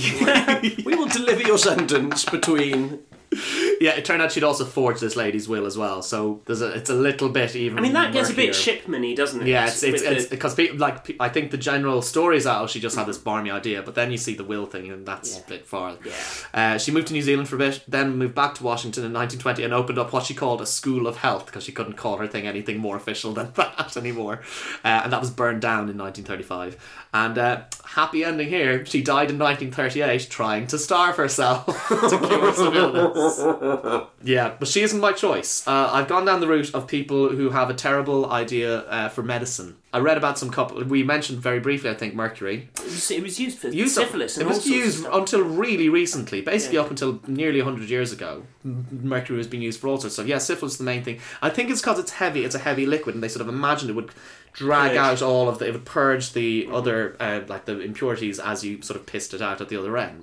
Speaker 1: We will deliver your sentence between...
Speaker 2: Yeah, it turned out she'd also forged this lady's will as well, so it's a little bit even.
Speaker 3: I mean, that gets a bit Shipman-y, doesn't it?
Speaker 2: Yeah, it's because I think the general story is that she just had this barmy idea, but then you see the will thing, and that's a bit far.
Speaker 3: Yeah.
Speaker 2: She moved to New Zealand for a bit, then moved back to Washington in 1920 and opened up what she called a school of health because she couldn't call her thing anything more official than that anymore, and that was burned down in 1935. And happy ending here, she died in 1938 trying to starve herself to cure some illness. Yeah, but she isn't my choice. I've gone down the route of people who have a terrible idea for medicine. I read about some couple. We mentioned very briefly, I think, mercury.
Speaker 3: It was used for syphilis.
Speaker 2: It was used until really recently, basically up until nearly 100 years ago. Mercury was being used for all sorts of stuff. Yeah, syphilis is the main thing. I think it's because it's heavy. It's a heavy liquid, and they sort of imagined it would drag out all of it would purge the other like the impurities as you sort of pissed it out at the other end.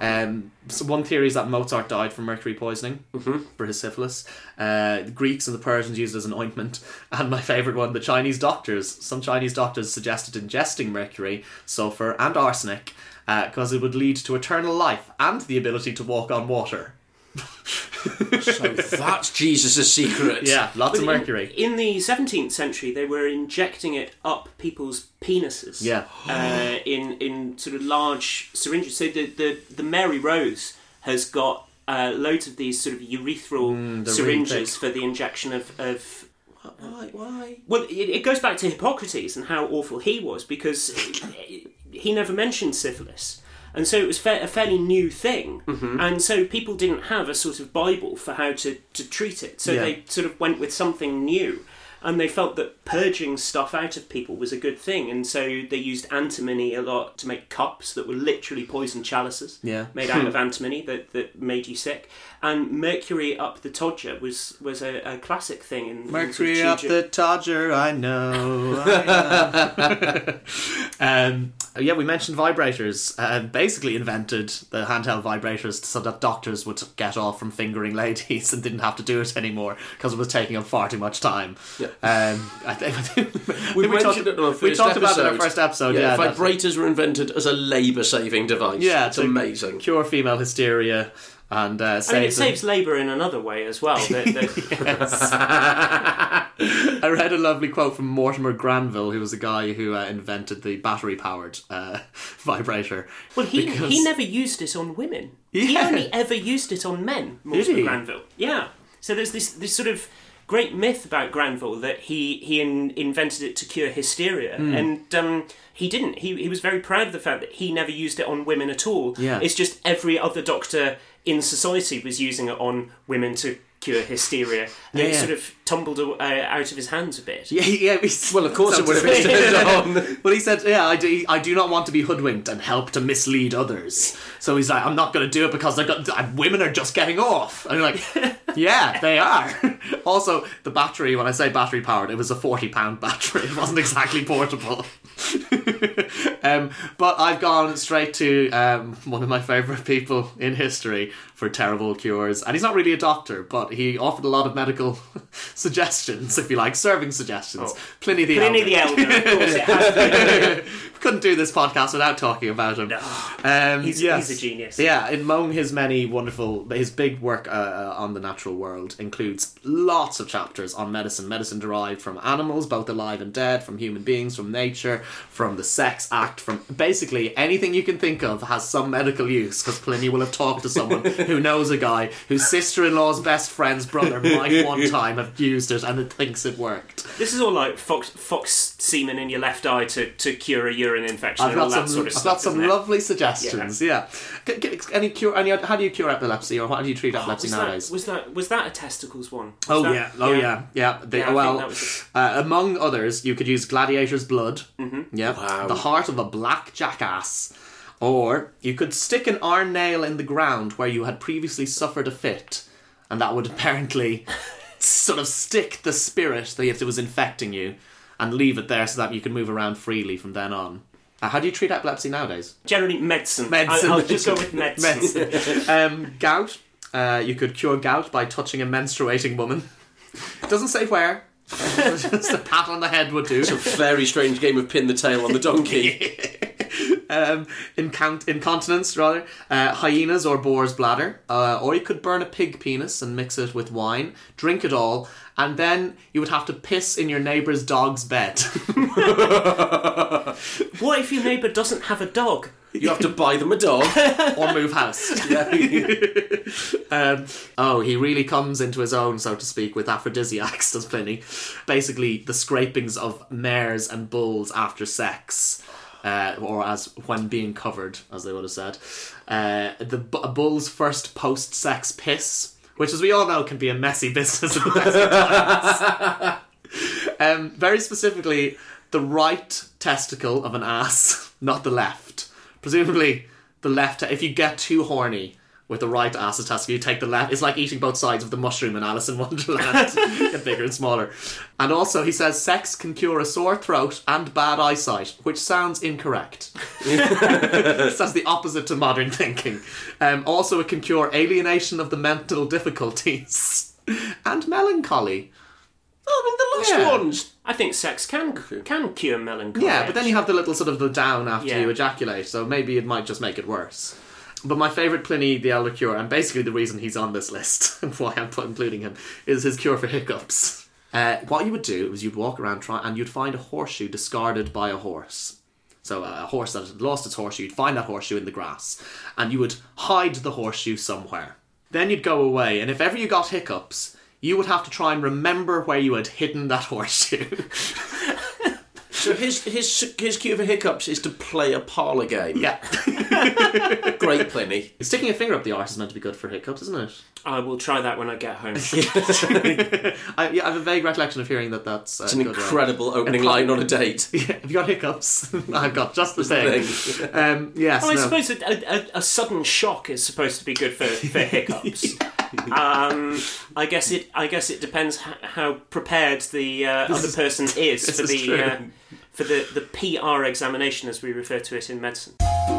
Speaker 2: So one theory is that Mozart died from mercury poisoning for his syphilis. The Greeks and the Persians used it as an ointment, and my favourite one, the Chinese doctors. Some Chinese doctors suggested ingesting mercury, sulphur and arsenic because it would lead to eternal life and the ability to walk on water.
Speaker 1: So that's Jesus' secret.
Speaker 2: Yeah, lots of mercury.
Speaker 3: In the 17th century, they were injecting it up people's penises.
Speaker 2: Yeah.
Speaker 3: In sort of large syringes. So the Mary Rose has got loads of these sort of urethral syringes
Speaker 2: really
Speaker 3: for the injection of
Speaker 1: Why?
Speaker 3: Well, it goes back to Hippocrates and how awful he was, because he never mentioned syphilis. And so it was a fairly new thing. Mm-hmm. And so people didn't have a sort of Bible for how to treat it. So they sort of went with something new. And they felt that purging stuff out of people was a good thing. And so they used antimony a lot to make cups that were literally poison chalices made out of antimony that made you sick. And mercury up the todger was a classic thing.
Speaker 2: Mercury up the todger, I know. Yeah, we mentioned vibrators. Basically invented the handheld vibrators so that doctors would get off from fingering ladies and didn't have to do it anymore because it was taking up far too much time. Yeah.
Speaker 1: I think we talked about it in our first episode.
Speaker 2: Yeah,
Speaker 1: vibrators were invented as a labour-saving device.
Speaker 2: Yeah,
Speaker 1: it's amazing.
Speaker 2: Cure female hysteria. And
Speaker 3: it saves labour in another way as well.
Speaker 2: I read a lovely quote from Mortimer Granville, who was a guy who invented the battery-powered vibrator.
Speaker 3: Well, he never used it on women. Yeah. He only ever used it on men, Mortimer Granville. Yeah. So there's this sort of great myth about Granville that he invented it to cure hysteria, and he didn't. He was very proud of the fact that he never used it on women at all. Yeah. It's just every other doctor in society was using it on women to cure hysteria, and it sort of tumbled out of his hands a bit.
Speaker 1: Well, of course it would have been turned on.
Speaker 2: Well, he said, I do not want to be hoodwinked and help to mislead others. So he's like, I'm not going to do it because women are just getting off. And you're like, yeah, they are. Also, the battery, when I say battery powered, it was a 40-pound battery. It wasn't exactly portable. But I've gone straight to one of my favourite people in history for terrible cures. And he's not really a doctor, but he offered a lot of medical suggestions, if you like, serving suggestions. Pliny the Elder.
Speaker 3: Pliny the Elder, of course it has to be.
Speaker 2: Couldn't do this podcast without talking about him.
Speaker 3: No, he's a genius.
Speaker 2: Yeah, among his many his big work on the natural world includes lots of chapters on medicine derived from animals, both alive and dead, from human beings, from nature, from the sex act, from basically anything you can think of has some medical use, because Pliny will have talked to someone who knows a guy whose sister-in-law's best friend's brother might one time have used it and it thinks it worked.
Speaker 3: This is all like fox semen in your left eye to cure a urine infection and all that sort of stuff.
Speaker 2: I've got some lovely suggestions. Yeah. Any cure? How do you cure epilepsy, or how do you treat epilepsy nowadays?
Speaker 3: Was that a testicles one?
Speaker 2: Yeah. Among others, you could use gladiator's blood. Mm-hmm. Yeah. Wow. The heart of a black jackass. Or you could stick an iron nail in the ground where you had previously suffered a fit, and that would apparently sort of stick the spirit that was infecting you and leave it there so that you can move around freely from then on. How do you treat epilepsy nowadays?
Speaker 3: Generally, medicine. I'll just go with medicine.
Speaker 2: Gout. You could cure gout by touching a menstruating woman. It doesn't say where. Just a pat on the head would do.
Speaker 1: It's a very strange game of pin the tail on the donkey.
Speaker 2: Incontinence, rather. Hyenas or boar's bladder. Or you could burn a pig penis and mix it with wine. Drink it all. And then you would have to piss in your neighbour's dog's bed.
Speaker 3: What if your neighbour doesn't have a dog?
Speaker 1: You have to buy them a dog.
Speaker 2: Or move house. He really comes into his own, so to speak, with aphrodisiacs, does Pliny. Basically, the scrapings of mares and bulls after sex. Or as when being covered, as they would have said. A bull's first post-sex piss, which, as we all know, can be a messy business at the best of times. Very specifically, the right testicle of an ass, not the left. Presumably, the left. If you get too horny with the right ass's testicle, you take the left. It's like eating both sides of the mushroom in Alice in Wonderland. Get bigger and smaller. And also, he says, sex can cure a sore throat and bad eyesight, which sounds incorrect. That's the opposite to modern thinking. Also, it can cure alienation of the mental difficulties and melancholy.
Speaker 1: Oh, I mean, the last ones.
Speaker 3: I think sex can cure melancholy.
Speaker 2: Yeah, but then you have the little sort of the down after you ejaculate, so maybe it might just make it worse. But my favourite Pliny the Elder cure, and basically the reason he's on this list, and why I'm including him, is his cure for hiccups. What you would do is you'd walk around and you'd find a horseshoe discarded by a horse. So a horse that had lost its horseshoe, you'd find that horseshoe in the grass, and you would hide the horseshoe somewhere. Then you'd go away, and if ever you got hiccups, you would have to try and remember where you had hidden that horseshoe.
Speaker 1: So his cure for hiccups is to play a parlour game.
Speaker 2: Yeah.
Speaker 1: Great, Pliny.
Speaker 2: Sticking a finger up the arse is meant to be good for hiccups, isn't it?
Speaker 3: I will try that when I get home.
Speaker 2: I have a vague recollection of hearing that's
Speaker 1: it's an
Speaker 2: good
Speaker 1: incredible opening line on a date.
Speaker 2: Yeah, have you got hiccups? I've got just the thing. Yes.
Speaker 3: Well, I suppose a sudden shock is supposed to be good for hiccups. I guess it depends how prepared the other person is for the PR examination, as we refer to it in medicine.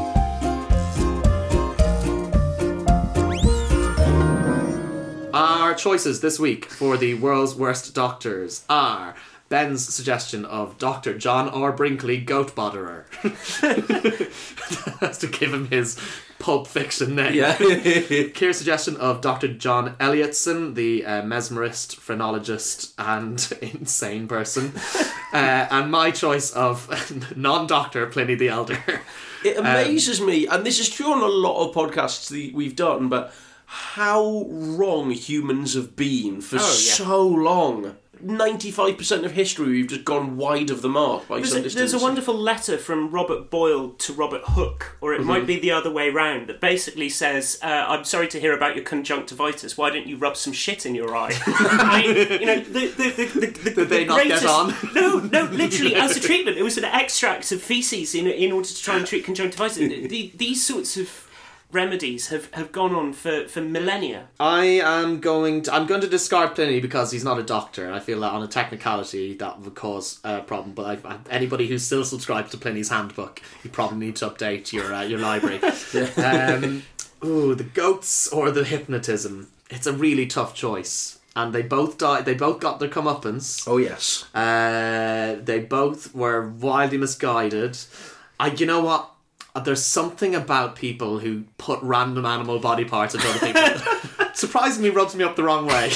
Speaker 2: Our choices this week for the world's worst doctors are Ben's suggestion of Dr. John R. Brinkley, goat botherer. That's to give him his Pulp Fiction name.
Speaker 1: Yeah.
Speaker 2: Kier's suggestion of Dr. John Elliotson, the mesmerist, phrenologist, and insane person. And my choice of non-doctor Pliny the Elder.
Speaker 1: It amazes me, and this is true on a lot of podcasts that we've done, but how wrong humans have been for so long. 95% of history we've just gone wide of the mark by some distance.
Speaker 3: There's a wonderful letter from Robert Boyle to Robert Hooke, or it might be the other way round, that basically says, I'm sorry to hear about your conjunctivitis, why don't you rub some shit in your eye? I mean,
Speaker 2: Did they not get on?
Speaker 3: No, literally, as a treatment, it was an extract of faeces in order to try and treat conjunctivitis. These sorts of remedies have gone on for millennia. I'm
Speaker 2: going to discard Pliny because he's not a doctor, and I feel that on a technicality that would cause a problem. But anybody who's still subscribed to Pliny's handbook, you probably need to update your library. The goats or the hypnotism. It's a really tough choice. And they both died. They both got their comeuppance.
Speaker 1: Oh yes.
Speaker 2: They both were wildly misguided. You know what? There's something about people who put random animal body parts into other people. Surprisingly rubs me up the wrong way.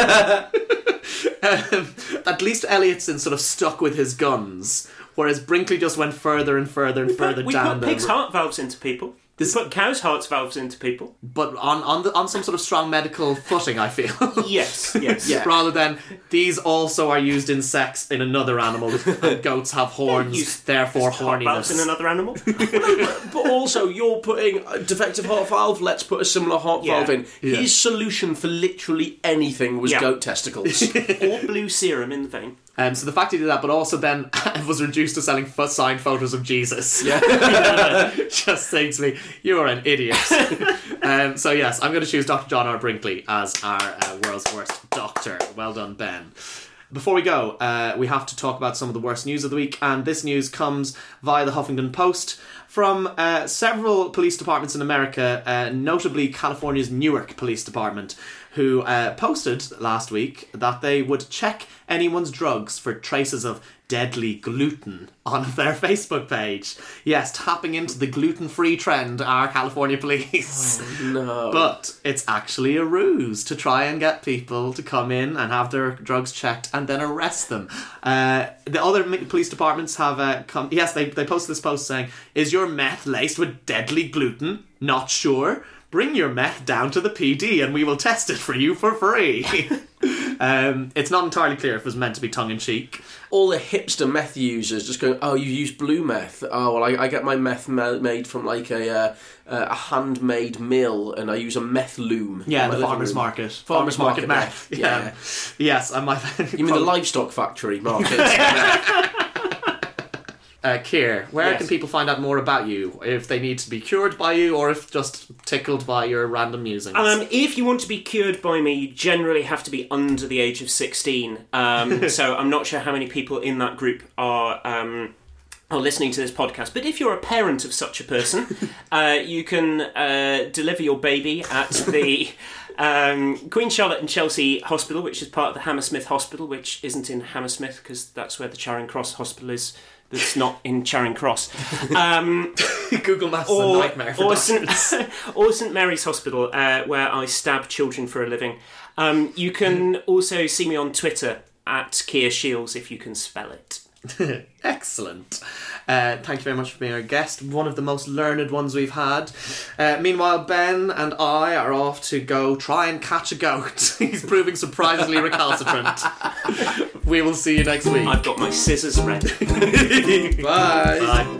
Speaker 2: At least Elliotson sort of stuck with his guns, whereas Brinkley just went further and further and further down.
Speaker 3: We put pigs' heart valves into people. We put cows' heart valves into people.
Speaker 2: But on some sort of strong medical footing, I feel.
Speaker 3: Yes.
Speaker 1: Yeah.
Speaker 2: Rather than, these also are used in sex in another animal. Goats have horns, therefore horniness.
Speaker 3: Heart valves in another animal?
Speaker 1: But also, you're putting a defective heart valve, let's put a similar heart valve in.
Speaker 2: Yeah.
Speaker 1: His solution for literally anything was goat testicles.
Speaker 3: Or blue serum in the vein.
Speaker 2: So the fact he did that, but also then was reduced to selling signed photos of Jesus.
Speaker 1: Yeah.
Speaker 2: Just saying to me, you are an idiot. So yes, I'm going to choose Dr. John R. Brinkley as our world's worst doctor. Well done, Ben. Before we go, we have to talk about some of the worst news of the week, and this news comes via the Huffington Post from several police departments in America, notably California's Newark Police Department, who posted last week that they would check anyone's drugs for traces of deadly gluten on their Facebook page. Yes, tapping into the gluten-free trend are California police.
Speaker 1: Oh, no.
Speaker 2: But it's actually a ruse to try and get people to come in and have their drugs checked and then arrest them. The other police departments have come... Yes, they posted this post saying, "Is your meth laced with deadly gluten? Not sure? Bring your meth down to the PD and we will test it for you for free." It's not entirely clear if it was meant to be tongue-in-cheek.
Speaker 1: All the hipster meth users just going, "Oh, you use blue meth? Oh, well, I get my meth made from like a handmade mill, and I use a meth loom."
Speaker 2: Yeah, the farmer's market.
Speaker 1: Farmer's market
Speaker 2: meth.
Speaker 1: Yeah.
Speaker 2: Yes,
Speaker 1: You mean the livestock factory market?
Speaker 2: Keir, where can people find out more about you? If they need to be cured by you, or if just tickled by your random musings?
Speaker 3: If you want to be cured by me, you generally have to be under the age of 16. So I'm not sure how many people in that group are listening to this podcast. But if you're a parent of such a person, you can deliver your baby at the Queen Charlotte and Chelsea Hospital, which is part of the Hammersmith Hospital, which isn't in Hammersmith because that's where the Charing Cross Hospital is that's not in Charing Cross.
Speaker 2: Google Maps is a nightmare for doctors.
Speaker 3: Or St Mary's Hospital, where I stab children for a living. You can also see me on Twitter at Keir Shields, if you can spell it.
Speaker 2: Excellent. Thank you very much for being our guest. One of the most learned ones we've had. Meanwhile, Ben and I are off to go try and catch a goat. He's proving surprisingly recalcitrant. We will see you next week.
Speaker 3: I've got my scissors ready.
Speaker 2: Bye.
Speaker 3: Bye.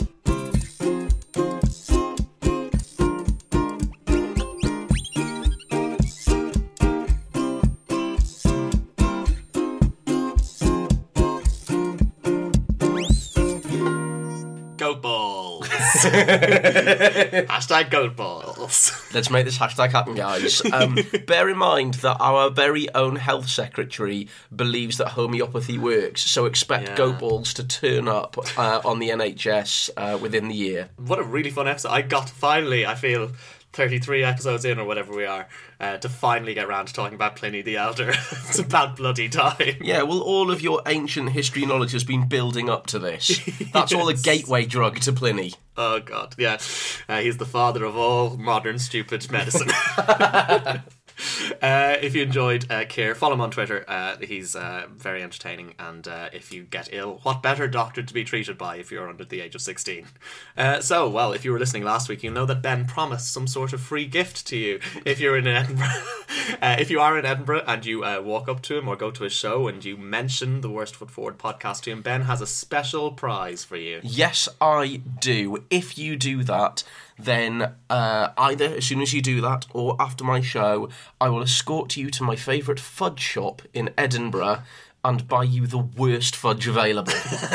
Speaker 2: Goat balls. Hashtag goat balls.
Speaker 1: Let's make this hashtag happen, guys. Bear in mind that our very own health secretary believes that homeopathy works, so expect goat balls to turn up on the NHS within the year.
Speaker 2: What a really fun episode. I got finally, I feel, 33 episodes in or whatever we are, to finally get around to talking about Pliny the Elder. It's about bloody time.
Speaker 1: Yeah, well, all of your ancient history knowledge has been building up to this. That's all a gateway drug to Pliny.
Speaker 2: Oh, God, yeah. He's the father of all modern stupid medicine. If you enjoyed Keir, follow him on Twitter. He's very entertaining, and if you get ill, what better doctor to be treated by if you're under the age of 16? Well, if you were listening last week, you know that Ben promised some sort of free gift to you if you're in Edinburgh. If you are in Edinburgh and you walk up to him or go to his show and you mention the Worst Foot Forward podcast to him, Ben has a special prize for you.
Speaker 1: Yes, I do. If you do that, then either as soon as you do that or after my show, I will escort you to my favourite fudge shop in Edinburgh and buy you the worst fudge available.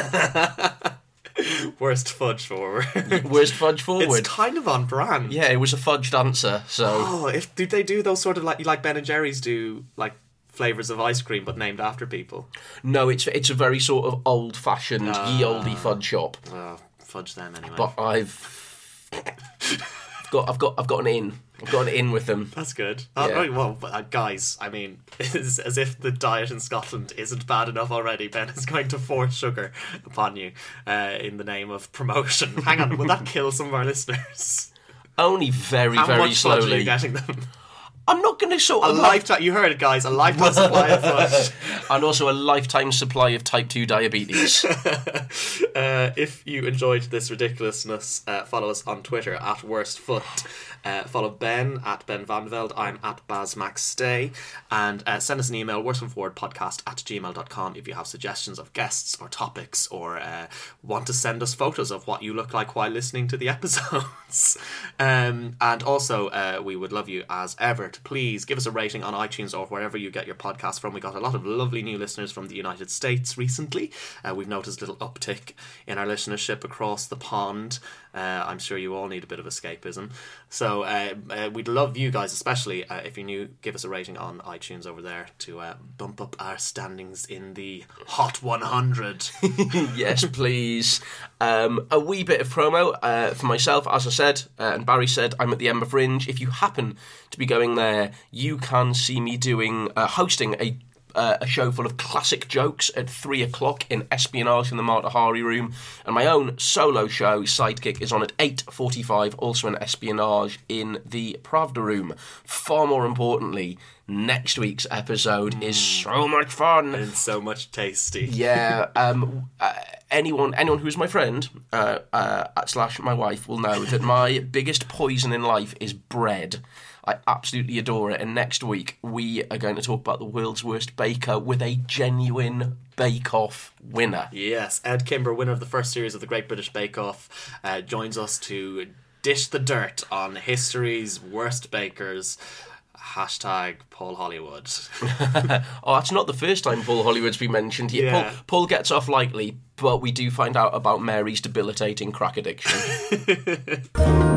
Speaker 2: Worst fudge forward.
Speaker 1: Worst fudge forward.
Speaker 2: It's kind of on brand.
Speaker 1: Yeah, it was a fudged answer, so...
Speaker 2: Oh, did they do those sort of like Ben and Jerry's do, like, flavours of ice cream but named after people?
Speaker 1: No, it's a very sort of old-fashioned, ye olde fudge shop.
Speaker 2: Well, fudge them anyway.
Speaker 1: But I've got an in. I've got an in with them.
Speaker 2: That's good.
Speaker 1: Yeah.
Speaker 2: Right, well, guys, I mean, it's as if the diet in Scotland isn't bad enough already. Ben is going to force sugar upon you in the name of promotion. Hang on, will that kill some of our listeners?
Speaker 1: Only very,
Speaker 2: How
Speaker 1: very
Speaker 2: much
Speaker 1: slowly.
Speaker 2: fudge are you getting them?
Speaker 1: I'm not going to sort of...
Speaker 2: lifetime. You heard it, guys. A lifetime supply of fudge.
Speaker 1: And also a lifetime supply of type 2 diabetes.
Speaker 2: If you enjoyed this ridiculousness, follow us on Twitter at worstfoot. Follow Ben at Ben Van Veld. I'm at BazMaxStay. And send us an email, worstfootforwardpodcast@gmail.com, if you have suggestions of guests or topics, or want to send us photos of what you look like while listening to the episodes. And also, we would love you as ever to please give us a rating on iTunes or wherever you get your podcast from. We got a lot of lovely new listeners from the United States recently. We've noticed a little uptick in our listenership across the pond. I'm sure you all need a bit of escapism. So we'd love you guys, especially if you give us a rating on iTunes over there to bump up our standings in the Hot 100.
Speaker 1: Yes, please. A wee bit of promo for myself. As I said, and Barry said, I'm at the Edinburgh Fringe. If you happen to be going there, you can see me hosting a show full of classic jokes at 3:00 in Espionage in the Marta Hari Room, and my own solo show, Sidekick, is on at 8:45, also in Espionage in the Pravda Room. Far more importantly, next week's episode is so much fun
Speaker 2: and so much tasty.
Speaker 1: Yeah. Anyone who's my friend / my wife will know that my biggest poison in life is bread. I absolutely adore it, and next week we are going to talk about the world's worst baker with a genuine Bake Off winner.
Speaker 2: Yes, Ed Kimber, winner of the first series of the Great British Bake Off, joins us to dish the dirt on history's worst bakers. Hashtag Paul Hollywood.
Speaker 1: Oh, that's not the first time Paul Hollywood's been mentioned here.
Speaker 2: Yeah.
Speaker 1: Paul gets off lightly, but we do find out about Mary's debilitating crack addiction.